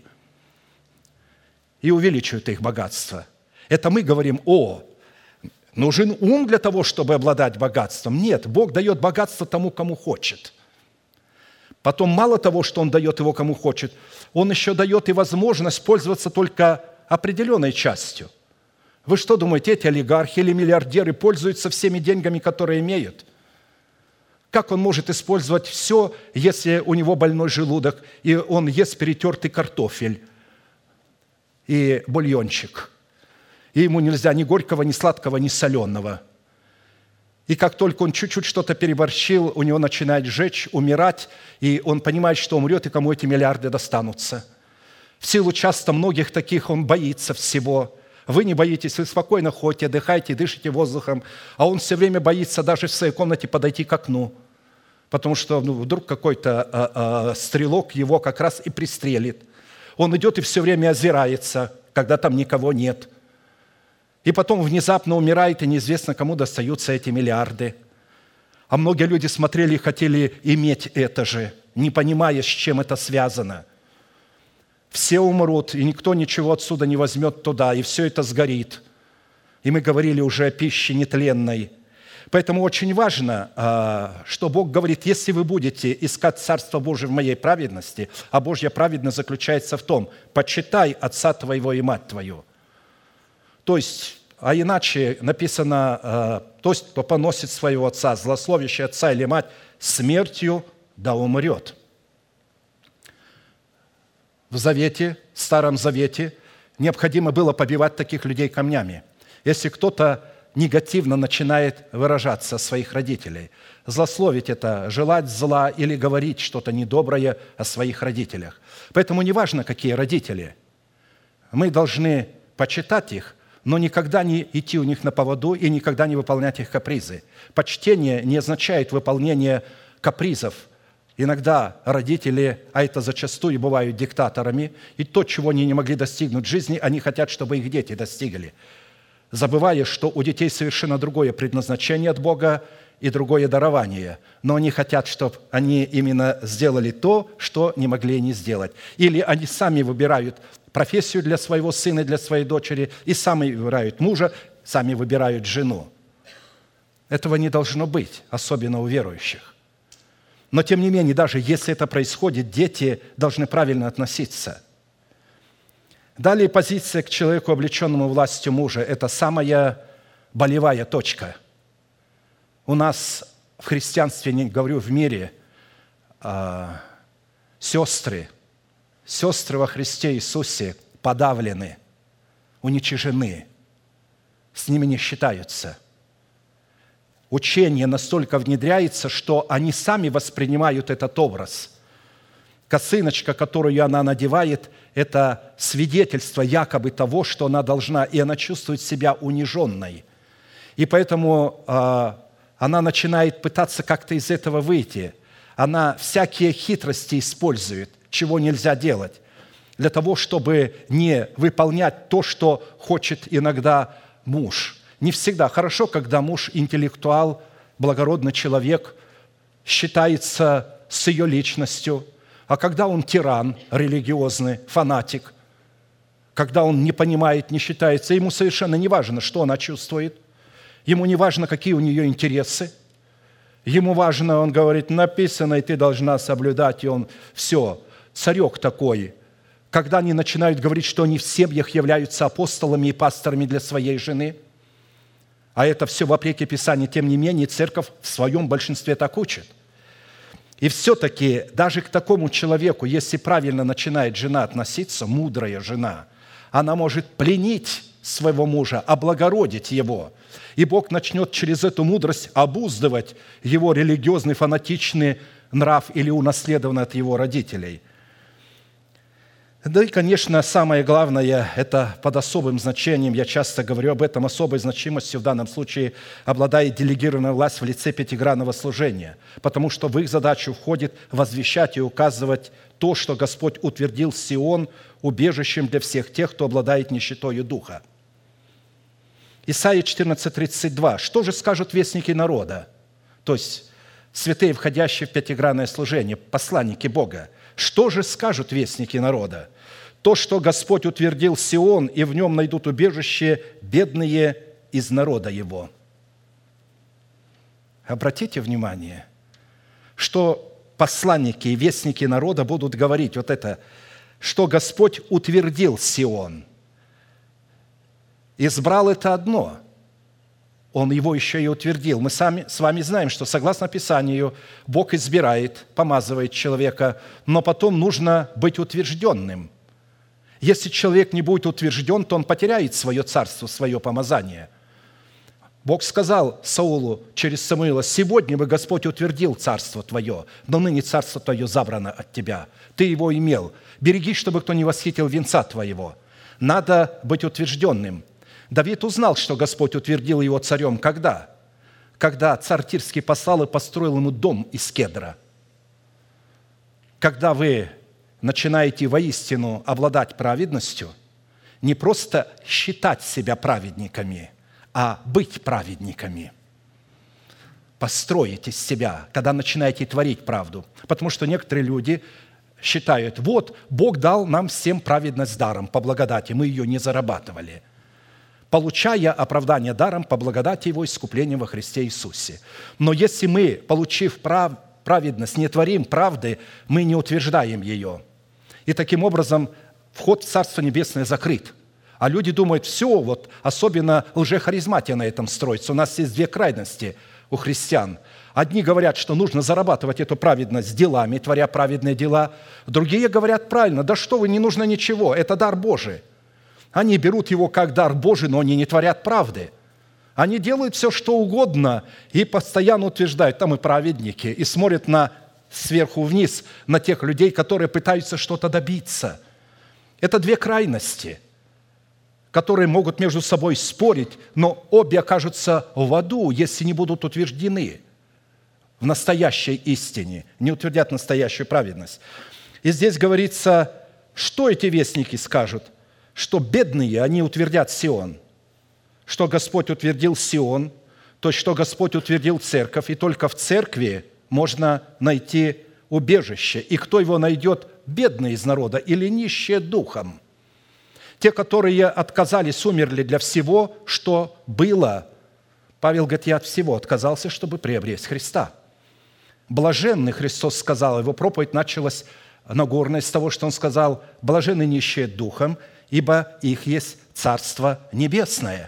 и увеличивают их богатство. Это мы говорим: о, нужен ум для того, чтобы обладать богатством. Нет, Бог дает богатство тому, кому хочет. Потом мало того, что Он дает его, кому хочет, Он еще дает и возможность пользоваться только определенной частью. Вы что думаете, эти олигархи или миллиардеры пользуются всеми деньгами, которые имеют? Как он может использовать все, если у него больной желудок, и он ест перетертый картофель и бульончик, и ему нельзя ни горького, ни сладкого, ни соленого? И как только он чуть-чуть что-то переборщил, у него начинает жечь, умирать, и он понимает, что умрет, и кому эти миллиарды достанутся. В силу часто многих таких он боится всего. Вы не боитесь, вы спокойно ходите, отдыхаете, дышите воздухом, а он все время боится даже в своей комнате подойти к окну, потому что ну, вдруг какой-то а, а, стрелок его как раз и пристрелит. Он идет и все время озирается, когда там никого нет. И потом внезапно умирает, и неизвестно, кому достаются эти миллиарды. А многие люди смотрели и хотели иметь это же, не понимая, с чем это связано. Все умрут, и никто ничего отсюда не возьмет туда, и все это сгорит. И мы говорили уже о пище нетленной. Поэтому очень важно, что Бог говорит: если вы будете искать Царство Божие в моей праведности, а Божья праведность заключается в том: почитай отца твоего и мать твою. То есть, а иначе написано, то есть, кто поносит своего отца, злословящий отца или мать, смертью да умрет. В Завете, в Старом Завете необходимо было побивать таких людей камнями. Если кто-то негативно начинает выражаться о своих родителей, злословить – это желать зла или говорить что-то недоброе о своих родителях. Поэтому неважно, какие родители, мы должны почитать их, но никогда не идти у них на поводу и никогда не выполнять их капризы. Почтение не означает выполнение капризов. Иногда родители, а это зачастую бывают диктаторами, и то, чего они не могли достигнуть в жизни, они хотят, чтобы их дети достигли, забывая, что у детей совершенно другое предназначение от Бога и другое дарование. Но они хотят, чтобы они именно сделали то, что не могли не сделать. Или они сами выбирают профессию для своего сына, для своей дочери, и сами выбирают мужа, сами выбирают жену. Этого не должно быть, особенно у верующих. Но, тем не менее, даже если это происходит, дети должны правильно относиться. Далее позиция к человеку, облеченному властью мужа – это самая болевая точка. У нас в христианстве, не говорю в мире, а, сестры, сестры во Христе Иисусе подавлены, уничижены, с ними не считаются. Учение настолько внедряется, что они сами воспринимают этот образ. Косыночка, которую она надевает, это свидетельство якобы того, что она должна, и она чувствует себя униженной. И поэтому э, она начинает пытаться как-то из этого выйти. Она всякие хитрости использует, чего нельзя делать, для того, чтобы не выполнять то, что хочет иногда муж. Не всегда. Хорошо, когда муж интеллектуал, благородный человек, считается с ее личностью, а когда он тиран, религиозный, фанатик, когда он не понимает, не считается, ему совершенно не важно, что она чувствует, ему не важно, какие у нее интересы, ему важно, он говорит, написано, и ты должна соблюдать, и он все, царек такой. Когда они начинают говорить, что они в семьях являются апостолами и пасторами для своей жены, а это все вопреки Писанию, тем не менее, церковь в своем большинстве так учит. И все-таки даже к такому человеку, если правильно начинает жена относиться, мудрая жена, она может пленить своего мужа, облагородить его. И Бог начнет через эту мудрость обуздывать его религиозный, фанатичный нрав или унаследованный от его родителей. Да и, конечно, самое главное, это под особым значением, я часто говорю об этом, особой значимостью в данном случае обладает делегированная власть в лице пятигранного служения, потому что в их задачу входит возвещать и указывать то, что Господь утвердил Сион убежищем для всех тех, кто обладает нищетою духа. Исайя четырнадцать, тридцать два. «Что же скажут вестники народа?» То есть святые, входящие в пятигранное служение, посланники Бога. «Что же скажут вестники народа? То, что Господь утвердил Сион, и в нем найдут убежище бедные из народа его». Обратите внимание, что посланники и вестники народа будут говорить вот это, что Господь утвердил Сион. Избрал это одно, Он его еще и утвердил. Мы сами, с вами знаем, что согласно Писанию Бог избирает, помазывает человека, но потом нужно быть утвержденным. Если человек не будет утвержден, то он потеряет свое царство, свое помазание. Бог сказал Саулу через Самуила: «Сегодня бы Господь утвердил царство твое, но ныне царство твое забрано от тебя. Ты его имел. Береги, чтобы кто не восхитил венца твоего». Надо быть утвержденным. Давид узнал, что Господь утвердил его царем когда? Когда царь Тирский послал и построил ему дом из кедра. Когда вы начинаете воистину обладать праведностью, не просто считать себя праведниками, а быть праведниками. Построить из себя, когда начинаете творить правду. Потому что некоторые люди считают: вот, Бог дал нам всем праведность даром, по благодати, мы ее не зарабатывали, получая оправдание даром по благодати Его искупления во Христе Иисусе. Но если мы, получив прав, праведность, не творим правды, мы не утверждаем ее. И таким образом вход в Царство Небесное закрыт. А люди думают: все, вот особенно лжехаризматия на этом строится. У нас есть две крайности у христиан. Одни говорят, что нужно зарабатывать эту праведность делами, творя праведные дела. Другие говорят правильно: да что вы, не нужно ничего, это дар Божий. Они берут его как дар Божий, но они не творят правды. Они делают все, что угодно, и постоянно утверждают: там мы праведники, и смотрят на, сверху вниз на тех людей, которые пытаются что-то добиться. Это две крайности, которые могут между собой спорить, но обе окажутся в аду, если не будут утверждены в настоящей истине, не утвердят настоящую праведность. И здесь говорится, что эти вестники скажут? Что бедные, они утвердят Сион. Что Господь утвердил Сион, то есть, что Господь утвердил церковь, и только в церкви можно найти убежище. И кто его найдет? Бедные из народа или нищие духом. Те, которые отказались, умерли для всего, что было. Павел говорит: я от всего отказался, чтобы приобрести Христа. Блаженный, Христос сказал, его проповедь началась Нагорной с того, что он сказал: блаженны нищие духом, ибо их есть Царство Небесное.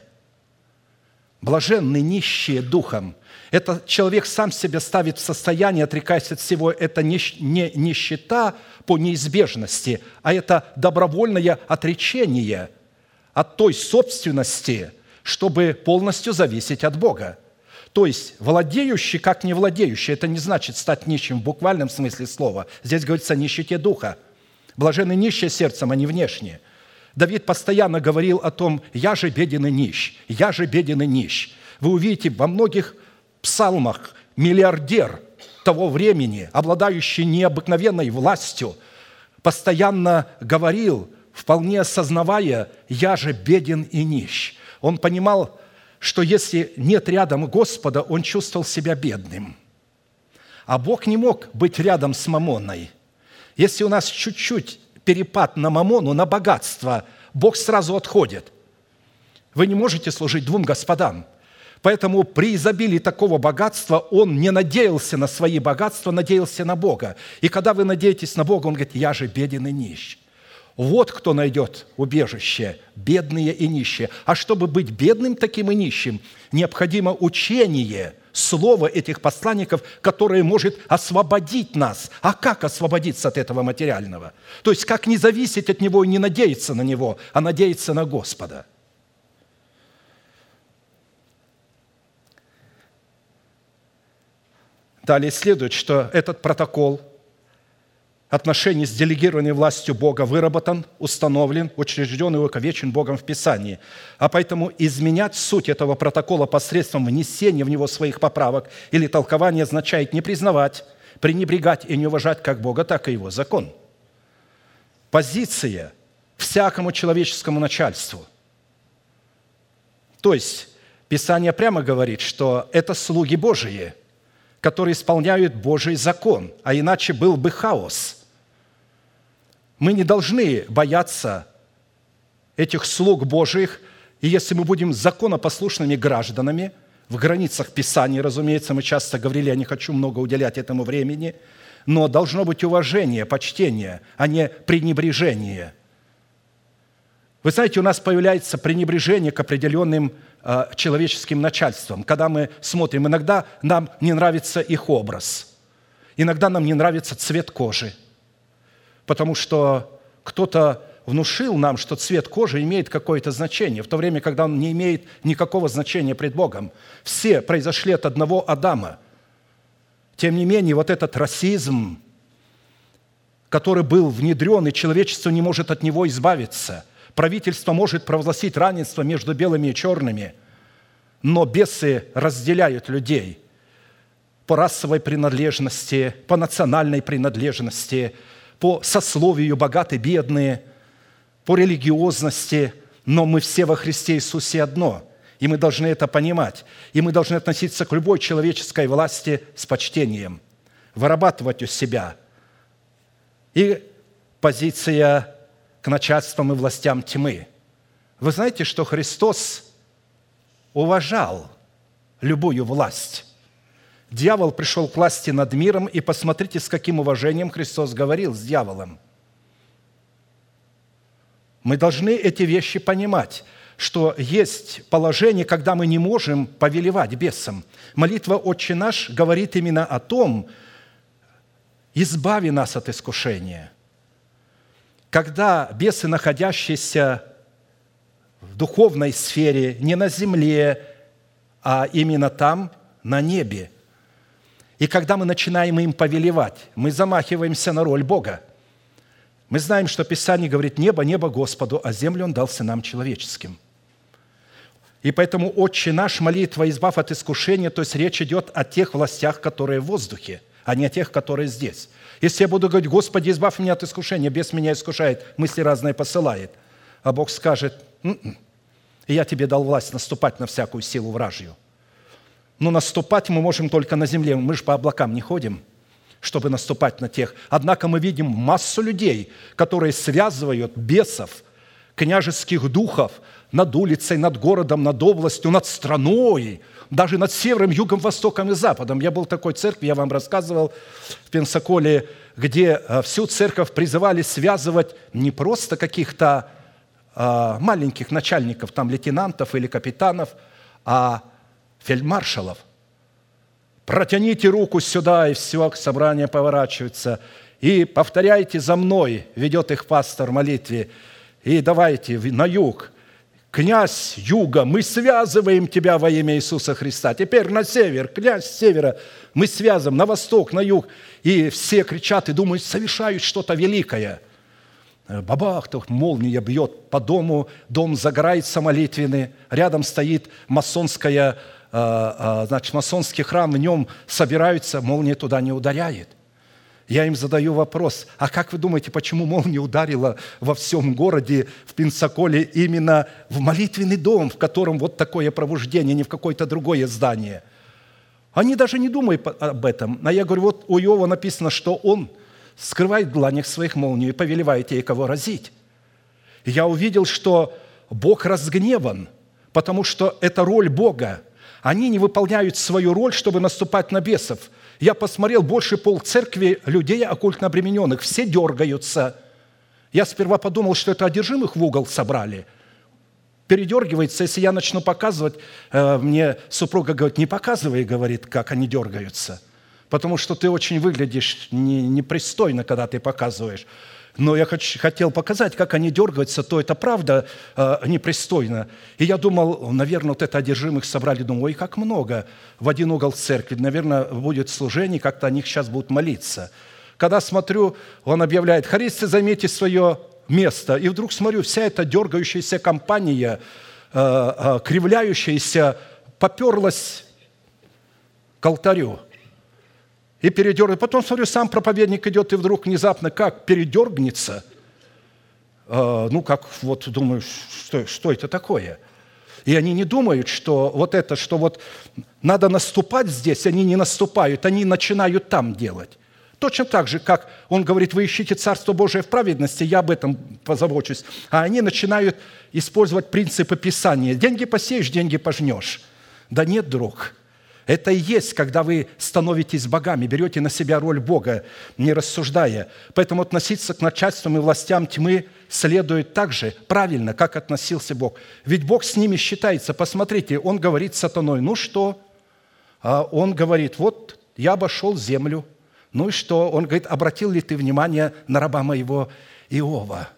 Блаженны нищие духом. Это человек сам себя ставит в состояние, отрекаясь от всего. Это не нищета по неизбежности, а это добровольное отречение от той собственности, чтобы полностью зависеть от Бога. То есть владеющий, как не владеющий, это не значит стать нищим в буквальном смысле слова. Здесь говорится о нищете духа. Блаженны нищие сердцем, а не внешне. Давид постоянно говорил о том: «Я же беден и нищ, я же беден и нищ». Вы увидите во многих псалмах миллиардер того времени, обладающий необыкновенной властью, постоянно говорил, вполне осознавая: «Я же беден и нищ». Он понимал, что если нет рядом Господа, он чувствовал себя бедным. А Бог не мог быть рядом с мамоной. Если у нас чуть-чуть перепад на мамону, на богатство, Бог сразу отходит. Вы не можете служить двум господам. Поэтому при изобилии такого богатства он не надеялся на свои богатства, надеялся на Бога. И когда вы надеетесь на Бога, он говорит: «Я же беден и нищ». Вот кто найдет убежище, бедные и нищие. А чтобы быть бедным таким и нищим, необходимо учение, слово этих посланников, которое может освободить нас. А как освободиться от этого материального? То есть, как не зависеть от него и не надеяться на него, а надеяться на Господа. Далее следует, что этот протокол, отношений с делегированной властью Бога выработан, установлен, учрежден и увековечен Богом в Писании. А поэтому изменять суть этого протокола посредством внесения в него своих поправок или толкования означает не признавать, пренебрегать и не уважать как Бога, так и Его закон. Позиция всякому человеческому начальству. То есть Писание прямо говорит, что это слуги Божии, которые исполняют Божий закон, а иначе был бы хаос. Мы не должны бояться этих слуг Божиих, и если мы будем законопослушными гражданами, в границах Писания, разумеется, мы часто говорили, я не хочу много уделять этому времени, но должно быть уважение, почтение, а не пренебрежение. Вы знаете, у нас появляется пренебрежение к определенным э, человеческим начальствам. Когда мы смотрим, иногда нам не нравится их образ, иногда нам не нравится цвет кожи, потому что кто-то внушил нам, что цвет кожи имеет какое-то значение, в то время, когда он не имеет никакого значения пред Богом. Все произошли от одного Адама. Тем не менее, вот этот расизм, который был внедрен, и человечество не может от него избавиться. Правительство может провозгласить равенство между белыми и черными, но бесы разделяют людей по расовой принадлежности, по национальной принадлежности, по сословию богатые, бедные, по религиозности, но мы все во Христе Иисусе одно, и мы должны это понимать, и мы должны относиться к любой человеческой власти с почтением, вырабатывать у себя. И позиция к начальствам и властям тьмы. Вы знаете, что Христос уважал любую власть. Дьявол пришел к власти над миром, и посмотрите, с каким уважением Христос говорил с дьяволом. Мы должны эти вещи понимать, что есть положение, когда мы не можем повелевать бесам. Молитва «Отче наш» говорит именно о том, избави нас от искушения. Когда бесы, находящиеся в духовной сфере, не на земле, а именно там, на небе. И когда мы начинаем им повелевать, мы замахиваемся на роль Бога. Мы знаем, что Писание говорит: «Небо, небо Господу, а землю Он дался нам человеческим». И поэтому «Отче наш» молитва «Избавь от искушения», то есть речь идет о тех властях, которые в воздухе, а не о тех, которые здесь. Если я буду говорить: «Господи, избавь меня от искушения», бес меня искушает, мысли разные посылает, а Бог скажет: «М-м, я тебе дал власть наступать на всякую силу вражью». Но наступать мы можем только на земле, мы же по облакам не ходим, чтобы наступать на тех. Однако мы видим массу людей, которые связывают бесов, княжеских духов над улицей, над городом, над областью, над страной, даже над севером, югом, востоком и западом. Я был в такой церкви, я вам рассказывал, в Пенсаколе, где всю церковь призывали связывать не просто каких-то а, маленьких начальников, там лейтенантов или капитанов, а фельдмаршалов. Протяните руку сюда, и все, собрание поворачивается. И повторяйте за мной, ведет их пастор в молитве. И давайте на юг. Князь юга, мы связываем тебя во имя Иисуса Христа. Теперь на север, князь севера, мы связываем, на восток, на юг. И все кричат и думают, совершают что-то великое. Бабах, то молния бьет по дому, дом загорается молитвенный, рядом стоит масонская, значит, масонский храм, в нем собираются, молния туда не ударяет. Я им задаю вопрос: а как вы думаете, почему молния ударила во всем городе, в Пенсаколе, именно в молитвенный дом, в котором вот такое пробуждение, не в какое-то другое здание? Они даже не думают об этом. А я говорю, вот у Иова написано, что он скрывает в дланях своих молнию и повелевает ей, кого разить. И я увидел, что Бог разгневан, потому что это роль Бога. Они не выполняют свою роль, чтобы наступать на бесов. Я посмотрел, больше полцеркви людей оккультно обремененных. Все дергаются. Я сперва подумал, что это одержимых в угол собрали. Передергивается. Если я начну показывать, мне супруга говорит, не показывай, говорит, как они дергаются. Потому что ты очень выглядишь непристойно, когда ты показываешь. Но я хотел показать, как они дергаются, то это правда э, непристойно. И я думал, наверное, вот это одержимых собрали. Думаю, ой, как много в один угол церкви. Наверное, будет служение, как-то о них сейчас будут молиться. Когда смотрю, он объявляет: «Хористы, займите свое место». И вдруг смотрю, вся эта дергающаяся компания, кривляющаяся, поперлась к алтарю. И передергивает. Потом смотрю, сам проповедник идет, и вдруг внезапно как передергнется. Ну, как вот думаю, что, что это такое? И они не думают, что вот это, что вот надо наступать здесь, они не наступают, они начинают там делать. Точно так же, как он говорит: вы ищите Царство Божие в праведности, я об этом позабочусь. А они начинают использовать принципы Писания. Деньги посеешь, деньги пожнешь. Да нет, друг. Это и есть, когда вы становитесь богами, берете на себя роль Бога, не рассуждая. Поэтому относиться к начальствам и властям тьмы следует так же правильно, как относился Бог. Ведь Бог с ними считается. Посмотрите, Он говорит с сатаной: ну что? А он говорит: вот я обошел землю. Ну и что? Он говорит: обратил ли ты внимание на раба моего Иова?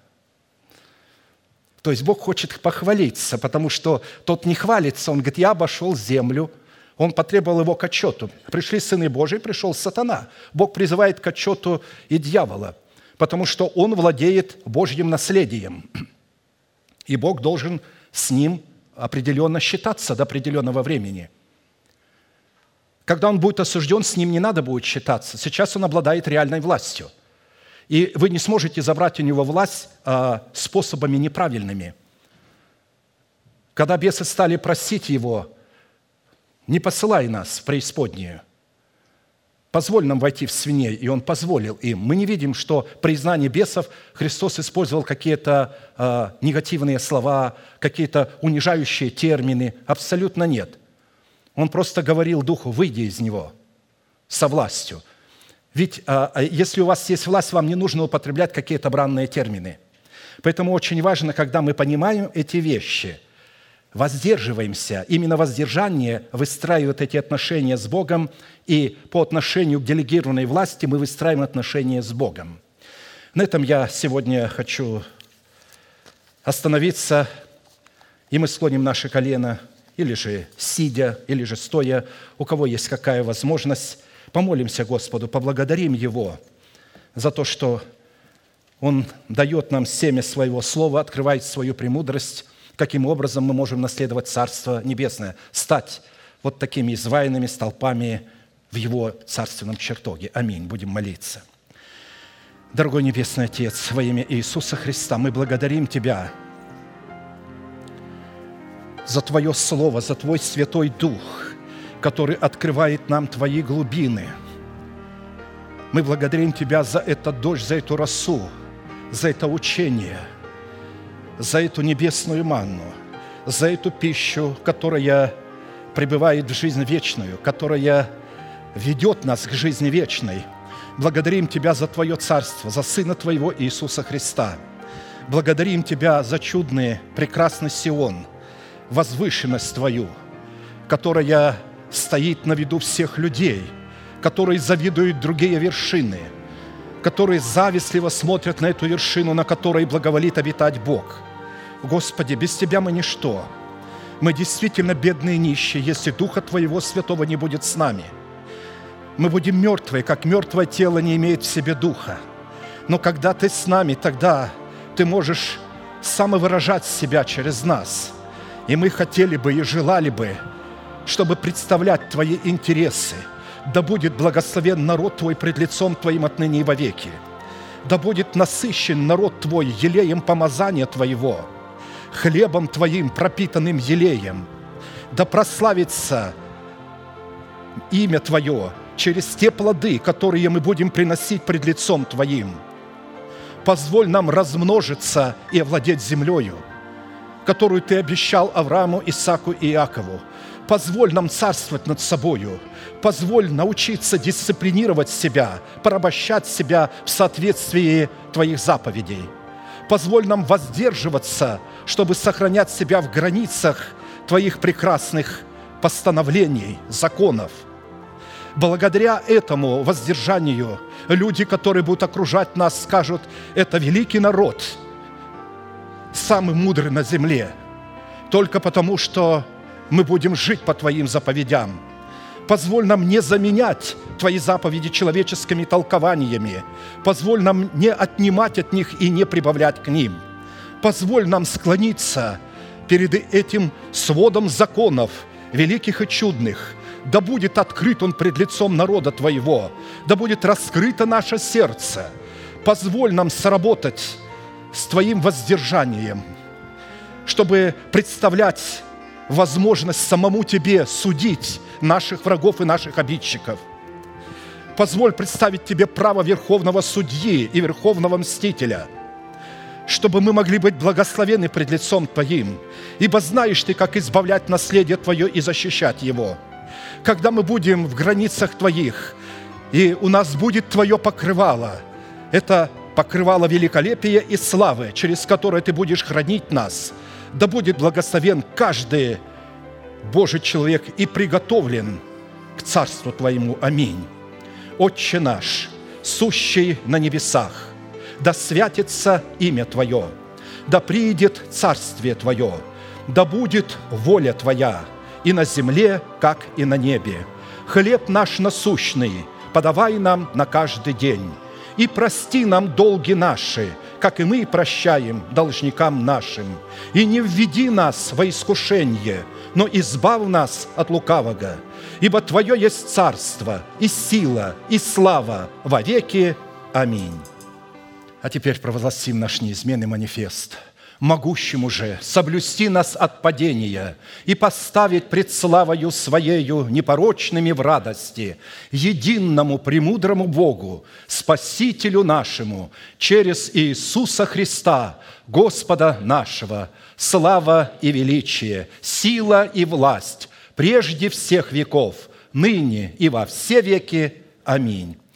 То есть Бог хочет похвалиться, потому что тот не хвалится. Он говорит: я обошел землю. Он потребовал его к отчету. Пришли сыны Божии, пришел сатана. Бог призывает к отчету и дьявола, потому что он владеет Божьим наследием. И Бог должен с ним определенно считаться до определенного времени. Когда он будет осужден, с ним не надо будет считаться. Сейчас он обладает реальной властью. И вы не сможете забрать у него власть а, способами неправильными. Когда бесы стали просить его: не посылай нас в преисподнюю, позволь нам войти в свиней, и он позволил им. Мы не видим, что при изгнании бесов Христос использовал какие-то э, негативные слова, какие-то унижающие термины. Абсолютно нет. Он просто говорил духу: выйди из него со властью. Ведь э, если у вас есть власть, вам не нужно употреблять какие-то бранные термины. Поэтому очень важно, когда мы понимаем эти вещи, воздерживаемся. Именно воздержание выстраивает эти отношения с Богом, и по отношению к делегированной власти мы выстраиваем отношения с Богом. На этом я сегодня хочу остановиться, и мы склоним наши колено, или же сидя, или же стоя, у кого есть какая возможность, помолимся Господу, поблагодарим Его за то, что Он дает нам семя Своего Слова, открывает свою премудрость, каким образом мы можем наследовать Царство Небесное, стать вот такими изваянными столпами в Его царственном чертоге. Аминь. Будем молиться. Дорогой Небесный Отец, во имя Иисуса Христа, мы благодарим Тебя за Твое Слово, за Твой Святой Дух, который открывает нам Твои глубины. Мы благодарим Тебя за этот дождь, за эту росу, за это учение, за эту небесную манну, за эту пищу, которая пребывает в жизнь вечную, которая ведет нас к жизни вечной. Благодарим Тебя за Твое Царство, за Сына Твоего Иисуса Христа. Благодарим Тебя за чудный, прекрасный Сион, возвышенность Твою, которая стоит на виду всех людей, которые завидуют другие вершины, которые завистливо смотрят на эту вершину, на которой благоволит обитать Бог. Господи, без Тебя мы ничто. Мы действительно бедные и нищие, если Духа Твоего Святого не будет с нами. Мы будем мертвые, как мертвое тело не имеет в себе Духа. Но когда Ты с нами, тогда Ты можешь самовыражать себя через нас. И мы хотели бы и желали бы, чтобы представлять Твои интересы. Да будет благословен народ Твой пред лицом Твоим отныне и вовеки. Да будет насыщен народ Твой елеем помазания Твоего, хлебом Твоим, пропитанным елеем. Да прославится имя Твое через те плоды, которые мы будем приносить пред лицом Твоим. Позволь нам размножиться и овладеть землею, которую Ты обещал Аврааму, Исааку и Иакову. Позволь нам царствовать над собою. Позволь научиться дисциплинировать себя, порабощать себя в соответствии Твоих заповедей. Позволь нам воздерживаться, чтобы сохранять себя в границах Твоих прекрасных постановлений, законов. Благодаря этому воздержанию люди, которые будут окружать нас, скажут: это великий народ, самый мудрый на земле, только потому, что мы будем жить по Твоим заповедям. Позволь нам не заменять Твои заповеди человеческими толкованиями. Позволь нам не отнимать от них и не прибавлять к ним. Позволь нам склониться перед этим сводом законов, великих и чудных. Да будет открыт он пред лицом народа Твоего, да будет раскрыто наше сердце. Позволь нам сработать с Твоим воздержанием, чтобы представлять возможность самому Тебе судить наших врагов и наших обидчиков. Позволь представить Тебе право верховного судьи и верховного мстителя, чтобы мы могли быть благословенны пред лицом Твоим, ибо знаешь Ты, как избавлять наследие Твое и защищать его. Когда мы будем в границах Твоих, и у нас будет Твое покрывало, это покрывало великолепия и славы, через которое Ты будешь хранить нас, да будет благословен каждый Божий человек и приготовлен к Царству Твоему. Аминь. Отче наш, сущий на небесах, да святится имя Твое, да приидет Царствие Твое, да будет воля Твоя и на земле, как и на небе. Хлеб наш насущный подавай нам на каждый день, и прости нам долги наши, как и мы прощаем должникам нашим. И не введи нас во искушение, но избавь нас от лукавого. Ибо Твое есть царство, и сила, и слава во веки. Аминь. А теперь провозгласим наш неизменный манифест. Могущему же соблюсти нас от падения и поставить пред славою Своею непорочными в радости, единому премудрому Богу, Спасителю нашему, через Иисуса Христа, Господа нашего, слава и величие, сила и власть, прежде всех веков, ныне и во все веки. Аминь.